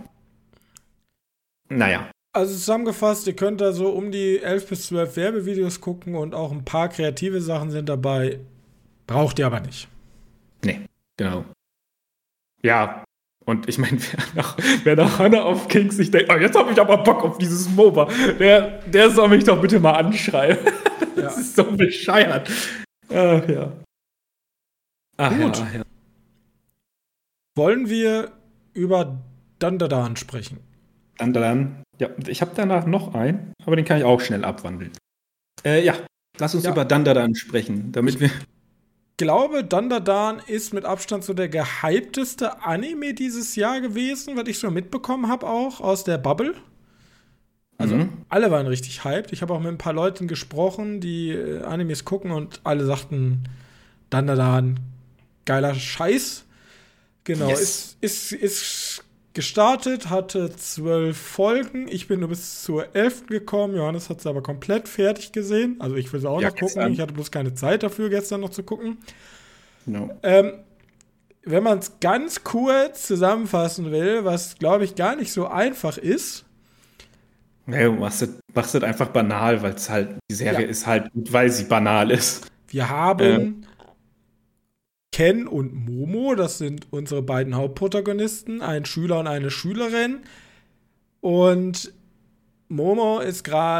Naja. Also zusammengefasst, ihr könnt da so um die 11 bis 12 Werbevideos gucken und auch ein paar kreative Sachen sind dabei. Braucht ihr aber nicht. Nee, genau. Ja, und ich meine, wer nach Honor of Kings sich denkt, oh, jetzt habe ich aber Bock auf dieses MOBA, der soll mich doch bitte mal anschreiben. Das ist so bescheuert. Ach ja. Gut. Ja. Wollen wir über Dandadan sprechen? Dandadan. Ja, ich habe danach noch einen, aber den kann ich auch schnell abwandeln. Ja, lass uns über Dandadan sprechen, damit wir. Ich glaube, Dandadan ist mit Abstand so der gehypteste Anime dieses Jahr gewesen, was ich so mitbekommen habe, auch aus der Bubble. Also alle waren richtig hyped. Ich habe auch mit ein paar Leuten gesprochen, die Animes gucken und alle sagten, Dandadan, geiler Scheiß. Genau, yes. Ist gestartet, hatte 12 Folgen. Ich bin nur bis zur 11. gekommen. Johannes hat es aber komplett fertig gesehen. Also ich will es auch noch gucken. Ich hatte bloß keine Zeit dafür, gestern noch zu gucken. No. Wenn man es ganz kurz zusammenfassen will, was, glaube ich, gar nicht so einfach ist. Ja, du machst das einfach banal, weil es halt, die Serie ist halt gut, weil sie banal ist. Wir haben Ken und Momo, das sind unsere beiden Hauptprotagonisten, ein Schüler und eine Schülerin. Und Momo hat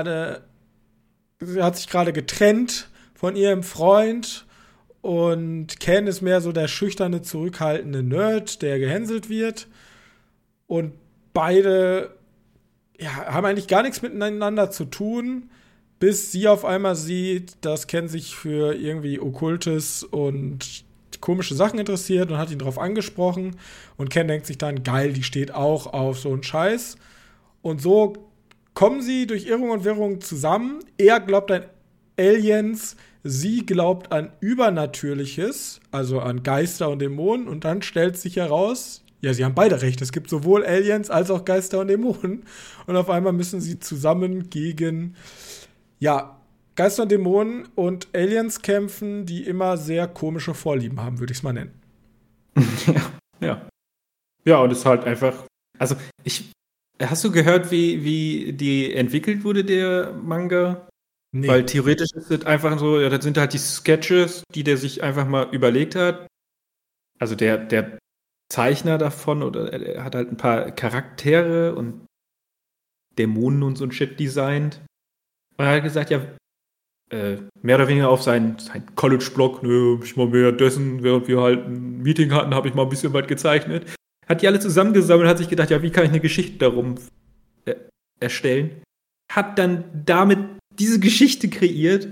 sich gerade getrennt von ihrem Freund. Und Ken ist mehr so der schüchterne, zurückhaltende Nerd, der gehänselt wird. Und beide haben eigentlich gar nichts miteinander zu tun, bis sie auf einmal sieht, dass Ken sich für irgendwie Okkultes und komische Sachen interessiert und hat ihn darauf angesprochen. Und Ken denkt sich dann, geil, die steht auch auf so einen Scheiß. Und so kommen sie durch Irrung und Wirrung zusammen. Er glaubt an Aliens, sie glaubt an Übernatürliches, also an Geister und Dämonen. Und dann stellt sich heraus, ja, sie haben beide recht. Es gibt sowohl Aliens als auch Geister und Dämonen. Und auf einmal müssen sie zusammen gegen, Geister und Dämonen und Aliens kämpfen, die immer sehr komische Vorlieben haben, würde ich es mal nennen. Ja, und es ist halt einfach Also, hast du gehört, wie die entwickelt wurde, der Manga? Nee. Weil theoretisch ist es einfach so, ja, das sind halt die Sketches, die der sich einfach mal überlegt hat. Also der Zeichner davon, oder er hat halt ein paar Charaktere und Dämonen und so ein Shit designt. Und er hat gesagt, ja, mehr oder weniger auf seinen College-Blog, ich mal mehr dessen, während wir halt ein Meeting hatten, habe ich mal ein bisschen was gezeichnet. Hat die alle zusammengesammelt, hat sich gedacht, ja, wie kann ich eine Geschichte darum erstellen? Hat dann damit diese Geschichte kreiert.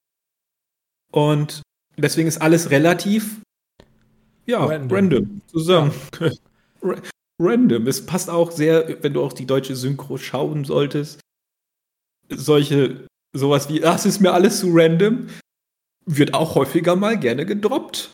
Und deswegen ist alles relativ, ja, random zusammen. Ja. Random. Es passt auch sehr, wenn du auch die deutsche Synchro schauen solltest. Sowas wie, das ist mir alles zu random, wird auch häufiger mal gerne gedroppt.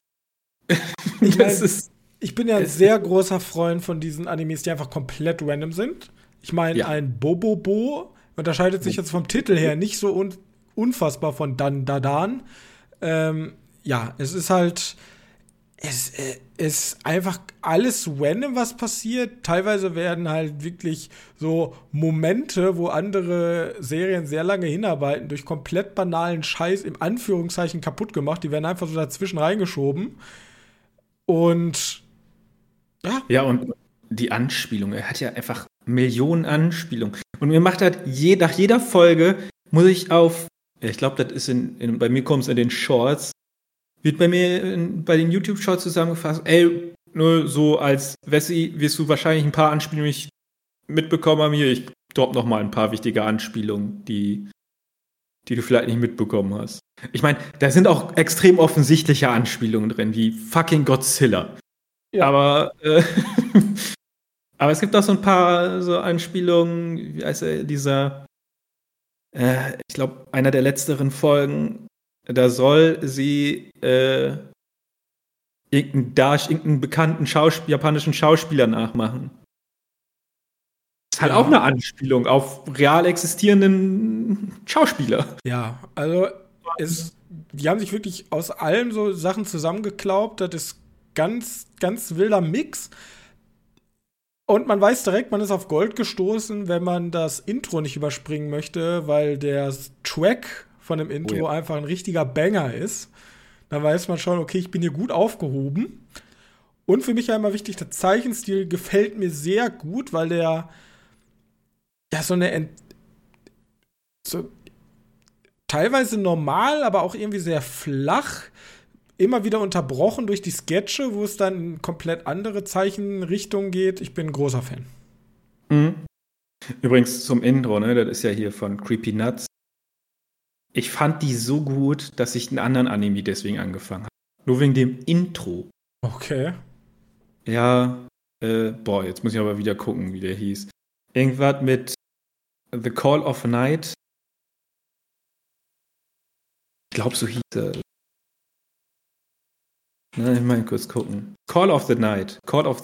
Ich bin ja ein sehr großer Freund von diesen Animes, die einfach komplett random sind. Ich meine, ein Bobobo unterscheidet sich jetzt vom Titel her nicht so unfassbar von Dan. Es ist halt, es ist einfach alles random, was passiert. Teilweise werden halt wirklich so Momente, wo andere Serien sehr lange hinarbeiten, durch komplett banalen Scheiß im Anführungszeichen kaputt gemacht. Die werden einfach so dazwischen reingeschoben. Und ja, und die Anspielung, er hat ja einfach Millionen Anspielungen. Und mir macht halt nach jeder Folge muss ich ich glaube, das ist bei mir kommt es in den Shorts, wird bei mir bei den YouTube-Shorts zusammengefasst, nur so als Wessi wirst du wahrscheinlich ein paar Anspielungen nicht mitbekommen haben hier. Ich drop noch mal ein paar wichtige Anspielungen, die du vielleicht nicht mitbekommen hast. Ich meine, da sind auch extrem offensichtliche Anspielungen drin, wie fucking Godzilla. Ja. Aber es gibt auch so ein paar so Anspielungen, wie heißt er, ich glaube, einer der letzteren Folgen, da soll sie irgendeinen bekannten japanischen Schauspieler nachmachen. Das ist halt auch eine Anspielung auf real existierenden Schauspieler. Ja, also die haben sich wirklich aus allem so Sachen zusammengeklaubt. Das ist ganz, ganz wilder Mix. Und man weiß direkt, man ist auf Gold gestoßen, wenn man das Intro nicht überspringen möchte, weil der Track von dem Intro einfach ein richtiger Banger ist. Dann weiß man schon, okay, ich bin hier gut aufgehoben. Und für mich ja immer wichtig, der Zeichenstil gefällt mir sehr gut, weil der teilweise normal, aber auch irgendwie sehr flach, immer wieder unterbrochen durch die Sketche, wo es dann in komplett andere Zeichenrichtungen geht. Ich bin ein großer Fan. Mhm. Übrigens zum Intro, ne, das ist ja hier von Creepy Nuts. Ich fand die so gut, dass ich einen anderen Anime deswegen angefangen habe. Nur wegen dem Intro. Okay. Ja, jetzt muss ich aber wieder gucken, wie der hieß. Irgendwas mit The Call of Night. Ich glaube, so hieß er. Ich mal kurz gucken. Call of the Night.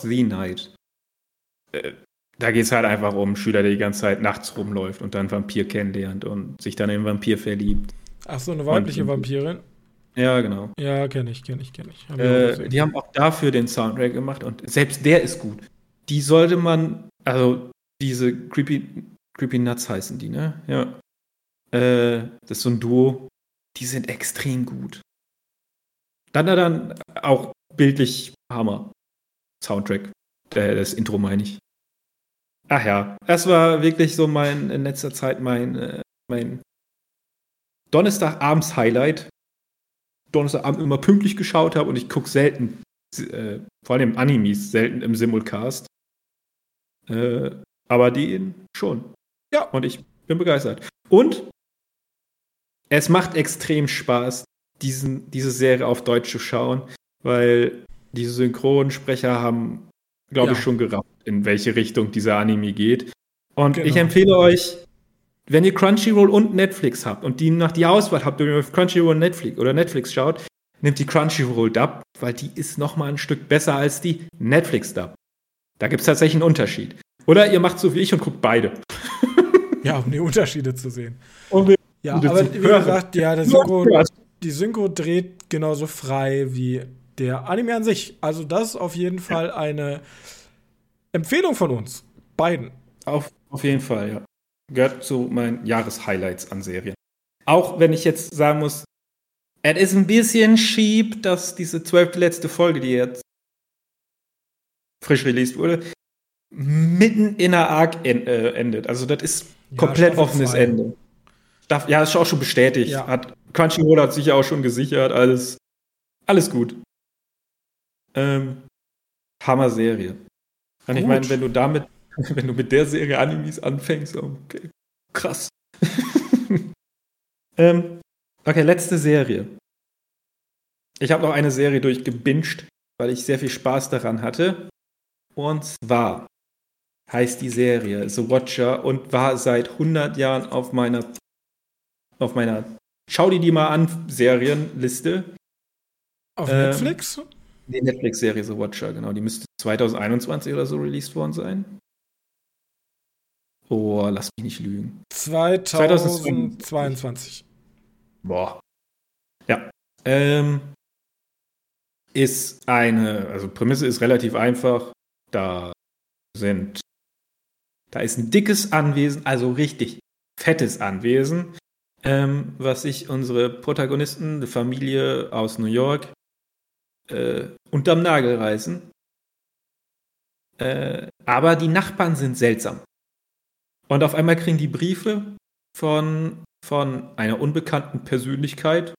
Da geht es halt einfach um einen Schüler, der die ganze Zeit nachts rumläuft und dann einen Vampir kennenlernt und sich dann in einen Vampir verliebt. Ach so, eine weibliche Vampirin? Ja, genau. Ja, kenn ich. Die haben auch dafür den Soundtrack gemacht und selbst der ist gut. Die sollte man, also diese Creepy Nuts heißen die, ne? Ja. Das ist so ein Duo. Die sind extrem gut. Dann auch bildlich Hammer. Soundtrack. Das Intro meine ich. Ach ja, das war wirklich so in letzter Zeit mein Donnerstagabends-Highlight. Donnerstagabend immer pünktlich geschaut habe und ich gucke selten, vor allem Animes, selten im Simulcast. Aber die schon. Ja. Und ich bin begeistert. Und es macht extrem Spaß, diese Serie auf Deutsch zu schauen, weil diese Synchronsprecher haben, glaube ich, schon gerafft, in welche Richtung dieser Anime geht. Und ich empfehle euch, wenn ihr Crunchyroll und Netflix habt und die Auswahl habt, wenn ihr auf Crunchyroll Netflix schaut, nehmt die Crunchyroll Dub, weil die ist noch mal ein Stück besser als die Netflix Dub. Da gibt es tatsächlich einen Unterschied. Oder ihr macht so wie ich und guckt beide. Ja, um die Unterschiede zu sehen. Ja, aber wie gesagt, die Synchro dreht genauso frei wie der Anime an sich. Also das ist auf jeden Fall eine Empfehlung von uns. Beiden. Auf jeden Fall, ja. Gehört zu meinen Jahreshighlights an Serien. Auch wenn ich jetzt sagen muss, es ist ein bisschen cheap, dass diese 12. letzte Folge, die jetzt frisch released wurde, mitten in einer Arc endet. Also das ist komplett offenes Ende. Ja, ist auch schon bestätigt. Ja. Crunchyroll hat sich ja auch schon gesichert. Alles gut. Hammer-Serie. Und ich meine, wenn du mit der Serie Animes anfängst, okay, krass. Okay, letzte Serie. Ich habe noch eine Serie durchgebinged, weil ich sehr viel Spaß daran hatte. Und zwar heißt die Serie The Watcher und war seit 100 Jahren auf meiner Schau dir die mal an Serienliste. Auf Netflix? Die Netflix-Serie The Watcher, genau. Die müsste 2021 oder so released worden sein. Oh, lass mich nicht lügen. 2022. Boah. Ja. Also Prämisse ist relativ einfach. Da ist ein dickes Anwesen, also richtig fettes Anwesen, was sich unsere Protagonisten, eine Familie aus New York, unterm Nagel reißen. Aber die Nachbarn sind seltsam. Und auf einmal kriegen die Briefe von einer unbekannten Persönlichkeit.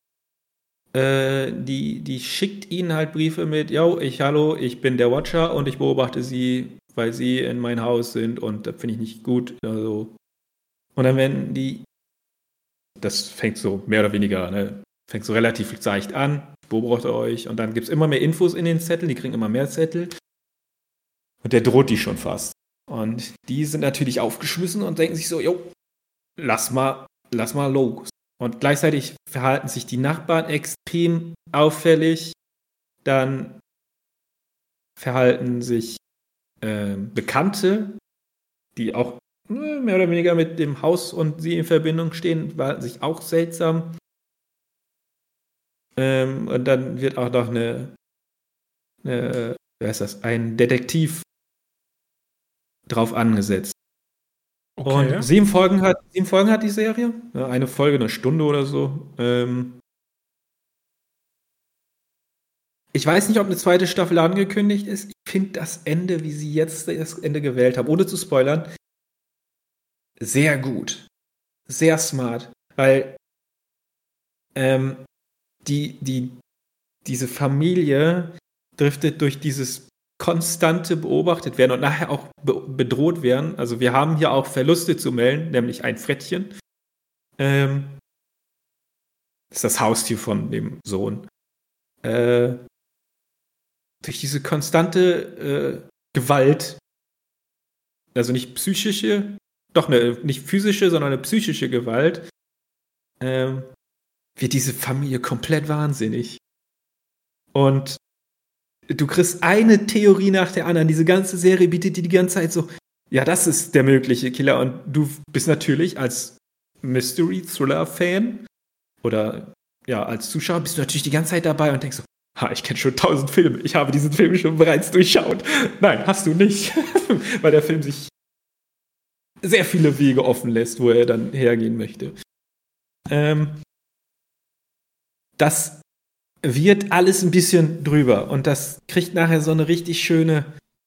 Die schickt ihnen halt Briefe mit, hallo, ich bin der Watcher und ich beobachte sie, weil sie in mein Haus sind und das finde ich nicht gut. Also. Und dann werden das fängt so mehr oder weniger, fängt so relativ seicht an, beobachte euch und dann gibt es immer mehr Infos in den Zetteln, die kriegen immer mehr Zettel und der droht die schon fast. Und die sind natürlich aufgeschmissen und denken sich so, lass mal los. Und gleichzeitig verhalten sich die Nachbarn extrem auffällig. Dann verhalten sich Bekannte, die auch mehr oder weniger mit dem Haus und sie in Verbindung stehen, verhalten sich auch seltsam. Und dann wird auch noch ein Detektiv drauf angesetzt. Okay. Und 7 Folgen hat die Serie. Ja, eine Folge, eine Stunde oder so. Ich weiß nicht, ob eine zweite Staffel angekündigt ist. Ich finde das Ende, wie sie jetzt das Ende gewählt haben, ohne zu spoilern, sehr gut. Sehr smart. Weil diese Familie driftet durch dieses konstante beobachtet werden und nachher auch bedroht werden. Also wir haben hier auch Verluste zu melden, nämlich ein Frettchen. Das ist das Haustier von dem Sohn. Durch diese konstante Gewalt, also nicht psychische, nicht physische, sondern eine psychische Gewalt, wird diese Familie komplett wahnsinnig. Und du kriegst eine Theorie nach der anderen. Diese ganze Serie bietet dir die ganze Zeit so, ja, das ist der mögliche Killer. Und du bist natürlich als Mystery-Thriller-Fan oder ja, als Zuschauer bist du natürlich die ganze Zeit dabei und denkst so, ich kenne schon 1000 Filme. Ich habe diesen Film schon bereits durchschaut. Nein, hast du nicht. Weil der Film sich sehr viele Wege offen lässt, wo er dann hergehen möchte. Das wird alles ein bisschen drüber und das kriegt nachher so eine richtig schönen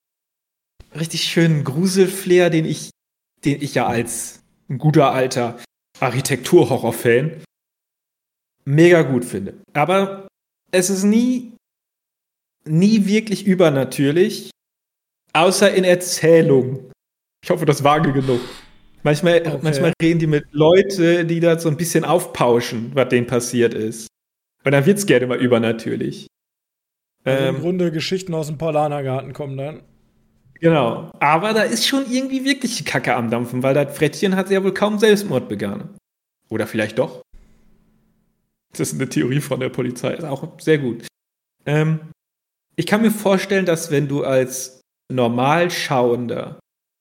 Gruselflair, den ich ja als ein guter alter Architektur-Horror-Fan mega gut finde. Aber es ist nie wirklich übernatürlich, außer in Erzählung. Ich hoffe, das vage genug. Manchmal reden die mit Leuten, die da so ein bisschen aufpauschen, was denen passiert ist. Und dann wird's gerne mal übernatürlich. Also im Grunde Geschichten aus dem Paulanergarten kommen dann. Genau. Aber da ist schon irgendwie wirklich Kacke am Dampfen, weil das Frettchen hat ja wohl kaum Selbstmord begangen. Oder vielleicht doch. Das ist eine Theorie von der Polizei. Ist auch sehr gut. Ich kann mir vorstellen, dass wenn du als Normalschauender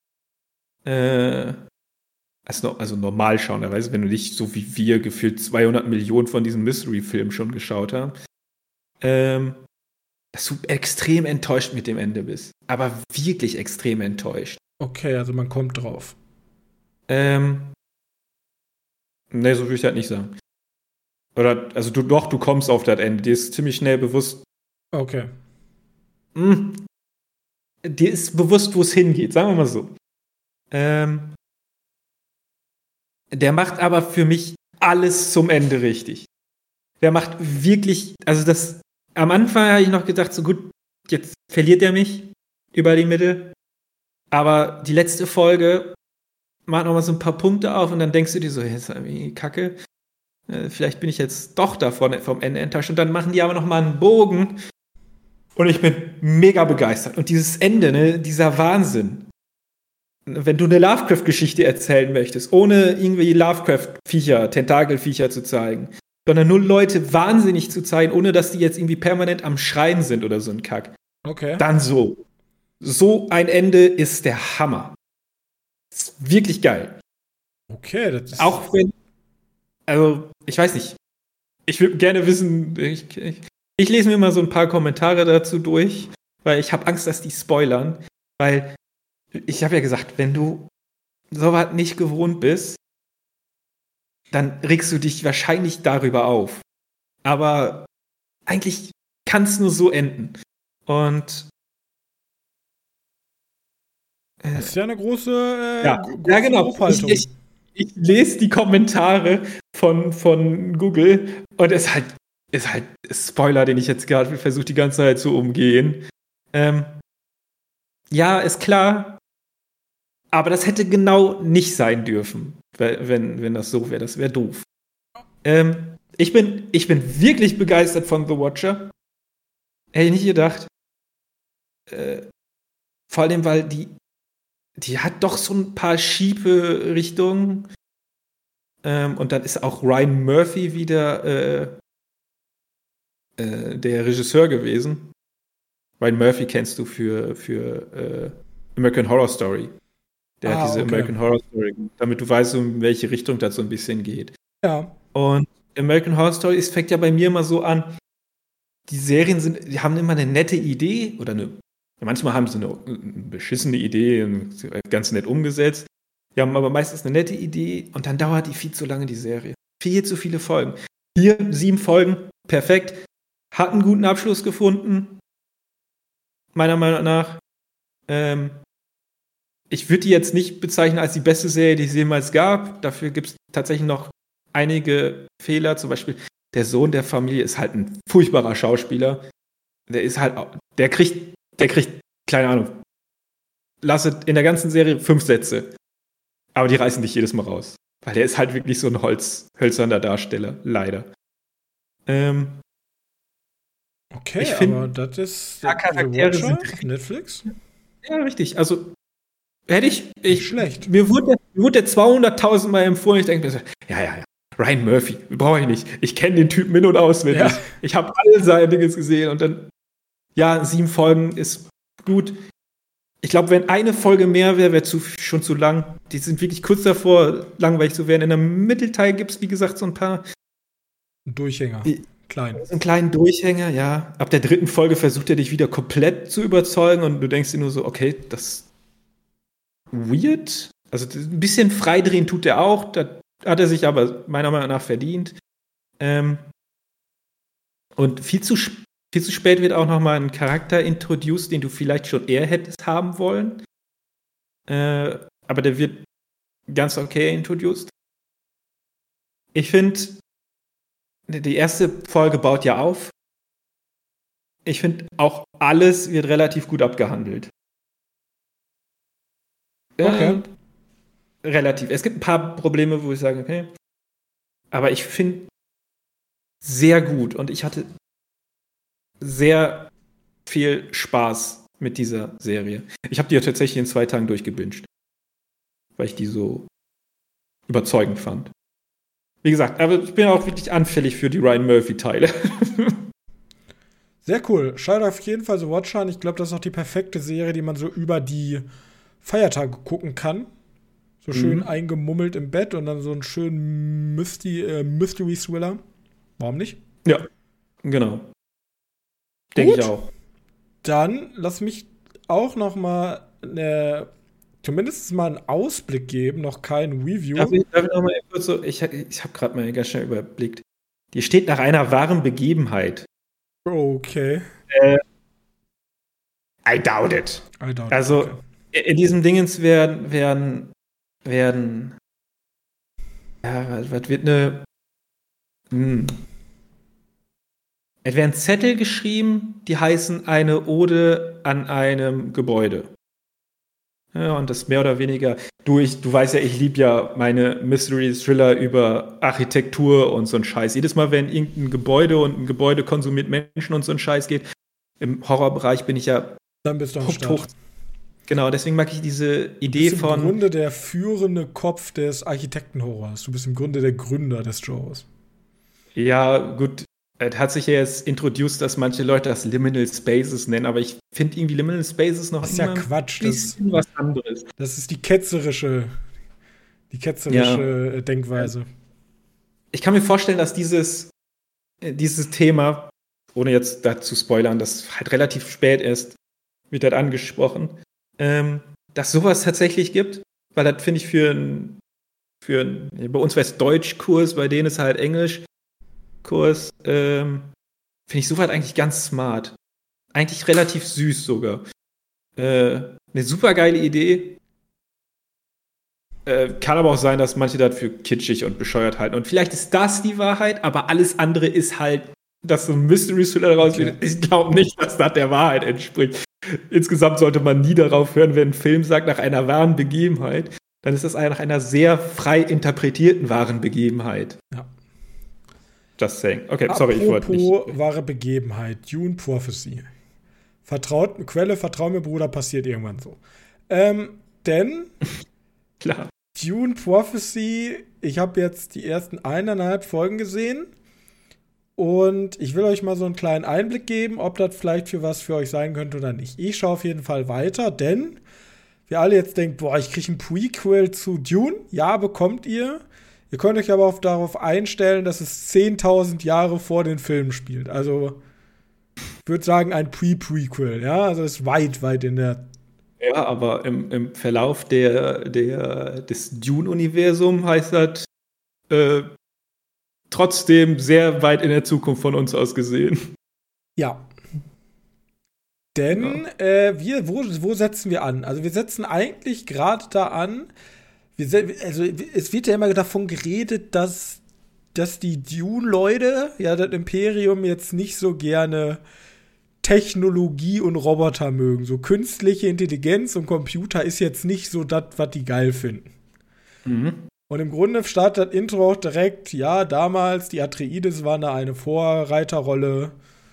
also Normalschauender, weißt du, wenn du nicht so wie wir gefühlt 200 Millionen von diesen Mystery-Filmen schon geschaut haben, dass du extrem enttäuscht mit dem Ende bist. Aber wirklich extrem enttäuscht. Okay, also man kommt drauf. Ne, so würde ich halt nicht sagen. Oder, also du kommst auf das Ende. Dir ist ziemlich schnell bewusst, Okay. dir ist bewusst, wo es hingeht, sagen wir mal so. Der macht aber für mich alles zum Ende richtig. Der macht wirklich, also das, am Anfang habe ich noch gedacht, so gut, jetzt verliert er mich über die Mitte. Aber die letzte Folge macht nochmal so ein paar Punkte auf und dann denkst du dir so, jetzt ist irgendwie Kacke. Vielleicht bin ich jetzt doch davon vom Ende enttäuscht. Und dann machen die aber nochmal einen Bogen. Und ich bin mega begeistert. Und dieses Ende, ne, dieser Wahnsinn. Wenn du eine Lovecraft-Geschichte erzählen möchtest, ohne irgendwie Lovecraft-Viecher, Tentakelviecher zu zeigen, sondern nur Leute wahnsinnig zu zeigen, ohne dass die jetzt irgendwie permanent am Schreien sind oder so ein Kack. Okay. Dann so. So ein Ende ist der Hammer. Ist wirklich geil. Okay, das ist. Auch wenn, also, ich weiß nicht. Ich würde gerne wissen, ich lese mir mal so ein paar Kommentare dazu durch, weil ich habe Angst, dass die spoilern. Weil ich habe ja gesagt, wenn du sowas nicht gewohnt bist, dann regst du dich wahrscheinlich darüber auf. Aber eigentlich kann es nur so enden. Und Das ist ja eine große, ja, große genau. Lobhaltung. Ich lese die Kommentare von Google und es ist halt Spoiler, den ich jetzt gerade versuche, die ganze Zeit zu umgehen. Ja, ist klar. Aber das hätte genau nicht sein dürfen, wenn das so wäre. Das wäre doof. Ich bin wirklich begeistert von The Watcher. Hätte ich nicht gedacht. Vor allem, weil die hat doch so ein paar schiefe Richtungen. Und dann ist auch Ryan Murphy wieder der Regisseur gewesen. Ryan Murphy kennst du für American Horror Story. Der hat diese American Horror Story, damit du weißt, um welche Richtung das so ein bisschen geht. Ja. Und American Horror Story, es fängt ja bei mir immer so an, die die haben immer eine nette Idee oder manchmal haben sie eine beschissene Idee, ganz nett umgesetzt. Die haben aber meistens eine nette Idee und dann dauert die viel zu lange, die Serie. Viel zu viele Folgen. Hier 7 Folgen, perfekt. Hat einen guten Abschluss gefunden, meiner Meinung nach. Ich würde die jetzt nicht bezeichnen als die beste Serie, die es jemals gab. Dafür gibt es tatsächlich noch einige Fehler. Zum Beispiel, der Sohn der Familie ist halt ein furchtbarer Schauspieler. Der kriegt, keine Ahnung, lasse in der ganzen Serie 5 Sätze. Aber die reißen dich jedes Mal raus. Weil der ist halt wirklich so ein hölzerner Darsteller, leider. Okay, ich find, aber das ist Charaktere The Watcher sind auf Netflix? Ja, richtig. Also Nicht schlecht. Mir wurde der 200.000 Mal empfohlen. Ich denke mir so, ja. Ryan Murphy, brauche ich nicht. Ich kenne den Typen in- und auswendig. Ja. Ich habe all seine Dinge gesehen und dann, ja, 7 Folgen ist gut. Ich glaube, wenn eine Folge mehr wäre, wäre schon zu lang. Die sind wirklich kurz davor, langweilig zu werden. In der Mittelteil gibt es, wie gesagt, so ein paar. Ein Durchhänger. Klein. So einen kleinen Durchhänger, ja. Ab der 3. Folge versucht er dich wieder komplett zu überzeugen und du denkst dir nur so, okay, das weird. Also ein bisschen freidrehen tut er auch. Das hat er sich aber meiner Meinung nach verdient. Und viel zu spät wird auch noch mal ein Charakter introduced, den du vielleicht schon eher hättest haben wollen. Aber der wird ganz okay introduced. Ich finde, die erste Folge baut ja auf. Ich finde, auch alles wird relativ gut abgehandelt. Okay. Relativ. Es gibt ein paar Probleme, wo ich sage, okay. Aber ich finde sehr gut und ich hatte sehr viel Spaß mit dieser Serie. Ich habe die ja tatsächlich in 2 Tagen durchgebinged, weil ich die so überzeugend fand. Wie gesagt, aber ich bin auch wirklich anfällig für die Ryan Murphy-Teile. Sehr cool. Schaut auf jeden Fall The Watcher an. Ich glaube, das ist auch die perfekte Serie, die man so über die Feiertage gucken kann. So schön eingemummelt im Bett und dann so einen schönen Mystery-Thriller. Warum nicht? Ja, genau. Denke ich auch. Dann lass mich auch noch mal du zumindest mal einen Ausblick geben, noch kein Review. Darf ich noch mal kurz so, ich habe gerade mal ganz schnell überblickt. Die steht nach einer wahren Begebenheit. Okay. I doubt it. Also, okay. In diesem Dingens werden ja, was wird es werden Zettel geschrieben, die heißen eine Ode an einem Gebäude. Ja, und das mehr oder weniger, du weißt ja, ich liebe ja meine Mystery-Thriller über Architektur und so ein Scheiß. Jedes Mal, wenn irgendein Gebäude und ein Gebäude konsumiert Menschen und so ein Scheiß geht, im Horrorbereich bin ich ja dann bist du am Start. hoch. Genau, deswegen mag ich diese Idee von... Du bist im Grunde der führende Kopf des Architektenhorrors. Du bist im Grunde der Gründer des Genres. Ja, gut. Es hat sich ja jetzt introduced, dass manche Leute das Liminal Spaces nennen, aber ich finde irgendwie Liminal Spaces noch das ist immer ja Quatsch. ein bisschen was anderes. Das ist die ketzerische Denkweise. Ich kann mir vorstellen, dass dieses Thema, ohne jetzt dazu spoilern, das halt relativ spät ist, wird halt angesprochen, dass sowas tatsächlich gibt, weil das finde ich bei uns wäre es Deutschkurs, bei denen ist halt Englisch. Kurs, finde ich soweit eigentlich ganz smart. Eigentlich relativ süß sogar. Eine super geile Idee. Kann aber auch sein, dass manche das für kitschig und bescheuert halten. Und vielleicht ist das die Wahrheit, aber alles andere ist halt, dass so ein Mystery-Thriller daraus wird. Okay. Ich glaube nicht, dass das der Wahrheit entspricht. Insgesamt sollte man nie darauf hören, wenn ein Film sagt, nach einer wahren Begebenheit, dann ist das nach einer sehr frei interpretierten wahren Begebenheit. Ja. Just saying. Okay, sorry, ich wollte nicht. Apropos wahre Begebenheit, Dune Prophecy. Vertrau mir, Bruder, passiert irgendwann so. Denn klar. Dune Prophecy, ich habe jetzt die ersten 1,5 Folgen gesehen und ich will euch mal so einen kleinen Einblick geben, ob das vielleicht für was für euch sein könnte oder nicht. Ich schaue auf jeden Fall weiter, denn wir alle jetzt denken, boah, ich kriege ein Prequel zu Dune. Ja, bekommt ihr. Ihr könnt euch aber auch darauf einstellen, dass es 10.000 Jahre vor den Filmen spielt. Also, ich würde sagen, ein Prequel, ja? Also, es ist weit in der... Ja, aber im Verlauf des Dune-Universums heißt das trotzdem sehr weit in der Zukunft von uns aus gesehen. Ja. Denn, wo setzen wir an? Also, wir setzen eigentlich gerade da an... Also, es wird ja immer davon geredet, dass die Dune-Leute, ja, das Imperium jetzt nicht so gerne Technologie und Roboter mögen. So künstliche Intelligenz und Computer ist jetzt nicht so das, was die geil finden. Mhm. Und im Grunde startet das Intro auch direkt, ja, damals, die Atreides waren da eine Vorreiterrolle.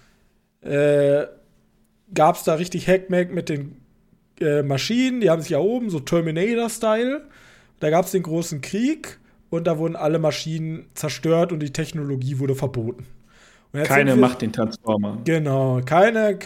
Gab's da richtig Hackmack mit den Maschinen, die haben sich erhoben, so Terminator-Style. Da gab es den großen Krieg und da wurden alle Maschinen zerstört und die Technologie wurde verboten. Keine macht den Transformer. Genau, kein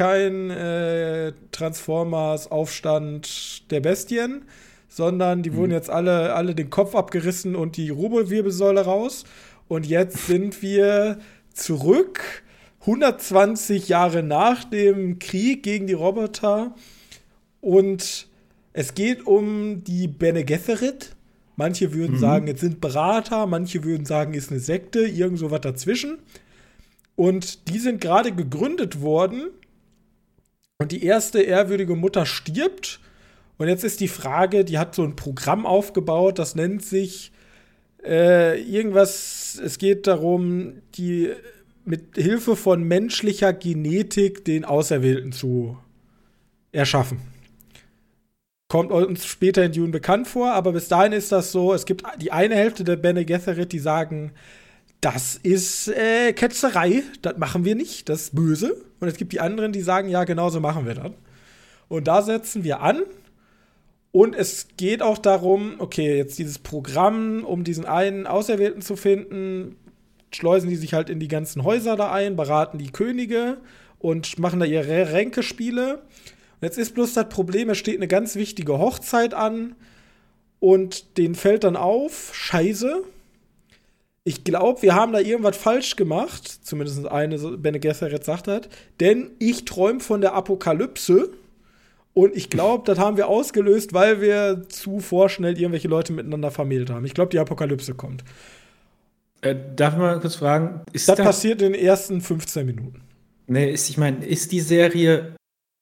Transformers-Aufstand der Bestien, sondern die wurden jetzt alle den Kopf abgerissen und die Rubowirbelsäule raus. Und jetzt sind wir zurück, 120 Jahre nach dem Krieg gegen die Roboter. Und es geht um die Bene Gesserit. Manche würden sagen, es sind Berater, manche würden sagen, es ist eine Sekte, irgend so was dazwischen. Und die sind gerade gegründet worden. Und die erste ehrwürdige Mutter stirbt. Und jetzt ist die Frage, die hat so ein Programm aufgebaut, das nennt sich irgendwas, es geht darum, die mit Hilfe von menschlicher Genetik den Auserwählten zu erschaffen. Kommt uns später in Dune bekannt vor, aber bis dahin ist das so, es gibt die eine Hälfte der Bene Gesserit, die sagen, das ist Ketzerei, das machen wir nicht, das ist böse. Und es gibt die anderen, die sagen, ja, genau so machen wir das. Und da setzen wir an. Und es geht auch darum, okay, jetzt dieses Programm, um diesen einen Auserwählten zu finden, schleusen die sich halt in die ganzen Häuser da ein, beraten die Könige und machen da ihre Ränkespiele. Jetzt ist bloß das Problem, es steht eine ganz wichtige Hochzeit an und denen fällt dann auf, scheiße, ich glaube, wir haben da irgendwas falsch gemacht, zumindest eine Bene Gesserit sagt das, denn ich träume von der Apokalypse Und ich glaube, das haben wir ausgelöst, weil wir zu vorschnell irgendwelche Leute miteinander vermählt haben. Ich glaube, die Apokalypse kommt. Darf ich mal kurz fragen? Das passiert in den ersten 15 Minuten. Nee, ich meine, ist die Serie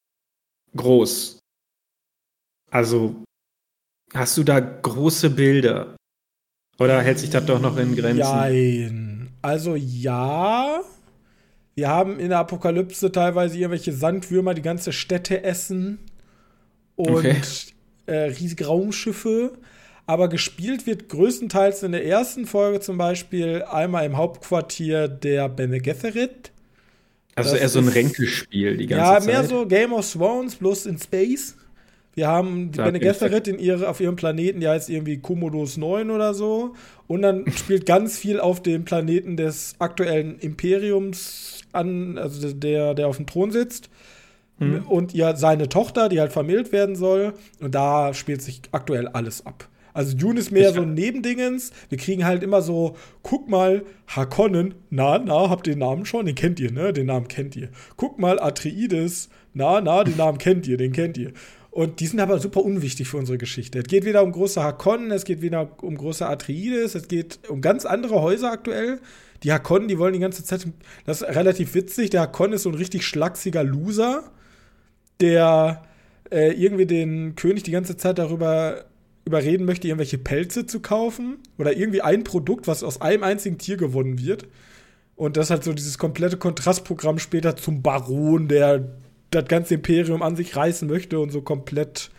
groß? Also, hast du da große Bilder? Oder hält sich das doch noch in Grenzen? Nein. Also ja. Wir haben in der Apokalypse teilweise irgendwelche Sandwürmer, die ganze Städte essen. Und riesige Raumschiffe. Aber gespielt wird größtenteils in der ersten Folge zum Beispiel einmal im Hauptquartier der Bene Gesserit. Also eher so ein Ränkespiel die ganze Zeit. Ja, mehr so Game of Thrones, bloß in Space. Wir haben die Bene Gesserit auf ihrem Planeten, die heißt irgendwie Commodus 9 oder so. Und dann spielt ganz viel auf dem Planeten des aktuellen Imperiums an, also der auf dem Thron sitzt. Und seine Tochter, die halt vermählt werden soll. Und da spielt sich aktuell alles ab. Also Dune ist mehr so ein Nebendingens. Wir kriegen halt immer so, guck mal, Harkonnen, habt ihr den Namen schon? Den kennt ihr, ne? Den Namen kennt ihr. Guck mal, Atreides, den Namen kennt ihr, den kennt ihr. Und die sind aber super unwichtig für unsere Geschichte. Es geht wieder um große Harkonnen, es geht wieder um große Atreides, es geht um ganz andere Häuser aktuell. Die Harkonnen, die wollen die ganze Zeit, das ist relativ witzig, der Harkonnen ist so ein richtig schlachsiger Loser, der irgendwie den König die ganze Zeit darüber überreden möchte, irgendwelche Pelze zu kaufen oder irgendwie ein Produkt, was aus einem einzigen Tier gewonnen wird. Und das hat so dieses komplette Kontrastprogramm später zum Baron, der das ganze Imperium an sich reißen möchte und so komplett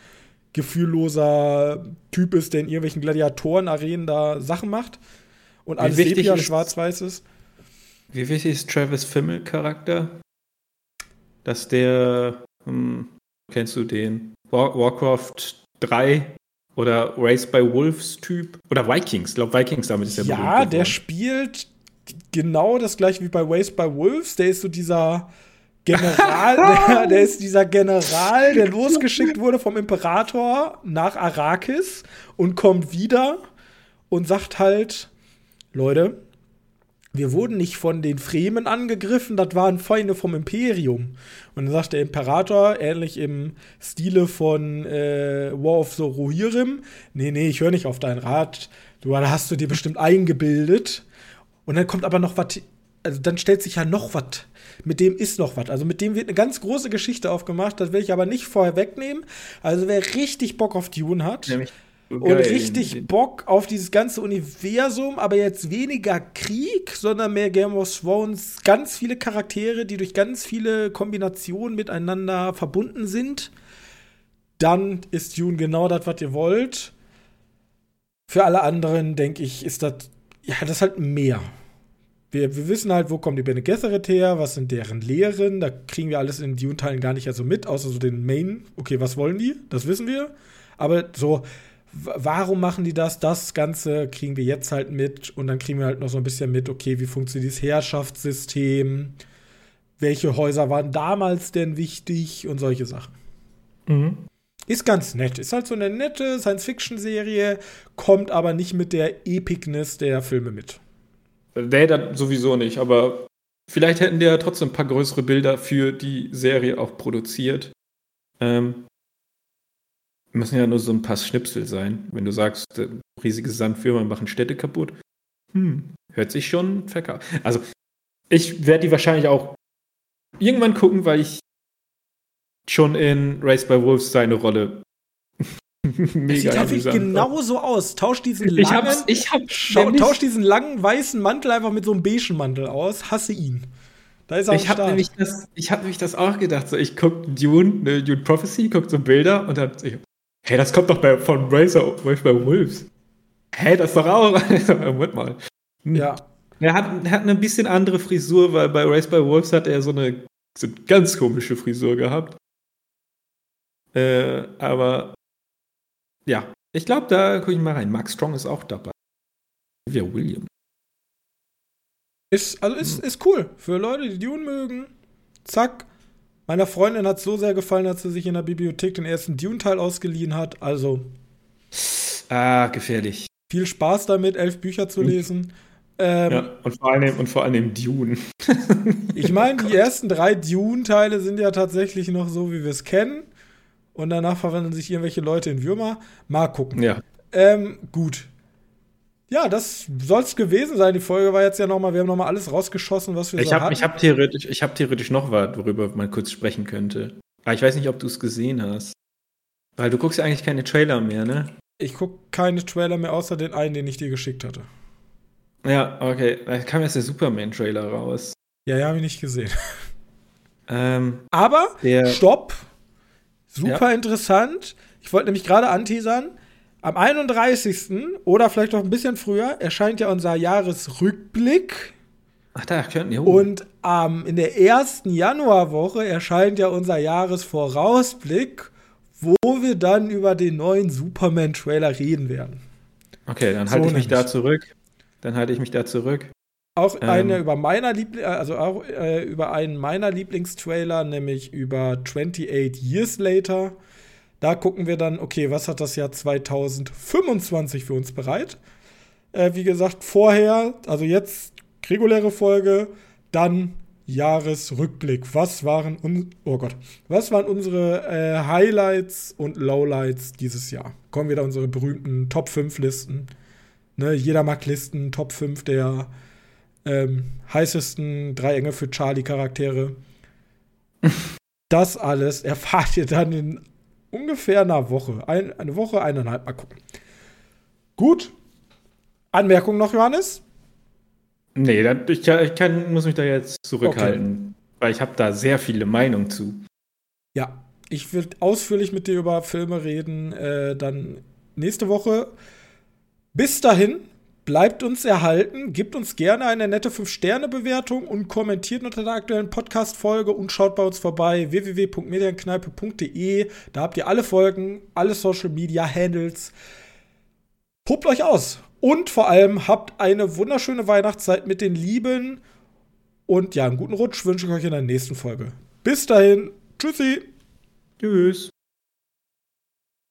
gefühlloser Typ ist, der in irgendwelchen Gladiatoren-Arenen da Sachen macht. Und alles Sepia schwarz-weiß ist. Wie wichtig ist Travis Fimmel-Charakter? Dass der, kennst du den? Warcraft 3 oder Race by Wolves Typ? Oder Vikings, ich glaube Vikings, damit ist der berühmt geworden. Ja, der spielt genau das gleiche wie bei Race by Wolves. Der ist so dieser General, der ist dieser General, der losgeschickt wurde vom Imperator nach Arrakis und kommt wieder und sagt halt, Leute, wir wurden nicht von den Fremen angegriffen, das waren Feinde vom Imperium. Und dann sagt der Imperator, ähnlich im Stile von War of the Rohirrim, nee, ich höre nicht auf deinen Rat, hast du dir bestimmt eingebildet. Und dann kommt aber noch was, also dann stellt sich ja noch was. Mit dem ist noch was. Also mit dem wird eine ganz große Geschichte aufgemacht. Das will ich aber nicht vorher wegnehmen. Also wer richtig Bock auf Dune hat und richtig Bock auf dieses ganze Universum, aber jetzt weniger Krieg, sondern mehr Game of Thrones, ganz viele Charaktere, die durch ganz viele Kombinationen miteinander verbunden sind, dann ist Dune genau das, was ihr wollt. Für alle anderen, denke ich, ist das ist halt mehr. Wir wissen halt, wo kommen die Bene Gesserit her, was sind deren Lehren, da kriegen wir alles in den Dune-Teilen gar nicht so mit, außer so den Main, okay, was wollen die, das wissen wir, aber so, warum machen die das, das Ganze kriegen wir jetzt halt mit und dann kriegen wir halt noch so ein bisschen mit, okay, wie funktioniert dieses Herrschaftssystem, welche Häuser waren damals denn wichtig und solche Sachen. Ist ganz nett, ist halt so eine nette Science-Fiction-Serie, kommt aber nicht mit der Epicness der Filme mit. Nee, das sowieso nicht, aber vielleicht hätten die ja trotzdem ein paar größere Bilder für die Serie auch produziert. Müssen ja nur so ein paar Schnipsel sein. Wenn du sagst, riesige Sandwürmer machen Städte kaputt. Hört sich schon verkauft. Also, ich werde die wahrscheinlich auch irgendwann gucken, weil ich schon in Race by Wolves seine Rolle mega sieht halt wirklich genauso aus. Tausch diesen langen weißen Mantel einfach mit so einem beigen Mantel aus. Hasse ihn. Da ist er ich habe nämlich das auch gedacht. So, ich gucke Dune Prophecy, gucke so Bilder und dann hey, das kommt doch von Race by Wolves. Hey, das ist doch auch. Moment mal. Ja. Er hat eine bisschen andere Frisur, weil bei Race by Wolves hat er so eine ganz komische Frisur gehabt. Aber ja, ich glaube, da gucke ich mal rein. Mark Strong ist auch dabei. Olivia Williams. Ist cool. Für Leute, die Dune mögen. Zack. Meiner Freundin hat es so sehr gefallen, dass sie sich in der Bibliothek den ersten Dune-Teil ausgeliehen hat. Also. Gefährlich. Viel Spaß damit, 11 Bücher zu lesen. Ja, und vor allem Dune. Ich meine, die ersten 3 Dune-Teile sind ja tatsächlich noch so, wie wir es kennen. und danach verwandeln sich irgendwelche Leute in Würmer. Mal gucken. Ja. Gut. Ja, das soll's gewesen sein. Die Folge war jetzt ja nochmal, wir haben nochmal alles rausgeschossen, was wir hatten. Ich hab theoretisch noch was, worüber man kurz sprechen könnte. Aber ich weiß nicht, ob du es gesehen hast. Weil du guckst ja eigentlich keine Trailer mehr, ne? Ich gucke keine Trailer mehr, außer den einen, den ich dir geschickt hatte. Ja, okay. Da kam jetzt der Superman-Trailer raus. Ja, habe ich nicht gesehen. Aber, stopp. Super interessant. Ich wollte nämlich gerade anteasern. Am 31. oder vielleicht noch ein bisschen früher erscheint ja unser Jahresrückblick. Ach, da könnten ja. Und in der ersten Januarwoche erscheint ja unser Jahresvorausblick, wo wir dann über den neuen Superman-Trailer reden werden. Okay, dann halte ich mich da zurück. Auch über einen meiner Lieblingstrailer, nämlich über 28 Years Later. Da gucken wir dann, okay, was hat das Jahr 2025 für uns bereit? Wie gesagt, vorher, also jetzt reguläre Folge, dann Jahresrückblick. Was waren unsere Highlights und Lowlights dieses Jahr? Kommen wieder unsere berühmten Top 5 Listen. Ne, jeder mag Listen, Top 5 der heißesten 3 Engel für Charlie-Charaktere. Das alles erfahrt ihr dann in ungefähr einer Woche. Eine Woche, 1,5. Mal gucken. Gut. Anmerkung noch, Johannes? Nee, muss mich da jetzt zurückhalten. Okay. Weil ich habe da sehr viele Meinungen zu. Ja, ich will ausführlich mit dir über Filme reden, dann nächste Woche. Bis dahin, bleibt uns erhalten, gebt uns gerne eine nette 5-Sterne-Bewertung und kommentiert unter der aktuellen Podcast-Folge und schaut bei uns vorbei, www.medienkneipe.de. Da habt ihr alle Folgen, alle Social-Media-Handles. Tobt euch aus und vor allem habt eine wunderschöne Weihnachtszeit mit den Lieben und ja, einen guten Rutsch wünsche ich euch in der nächsten Folge. Bis dahin, tschüssi. Tschüss.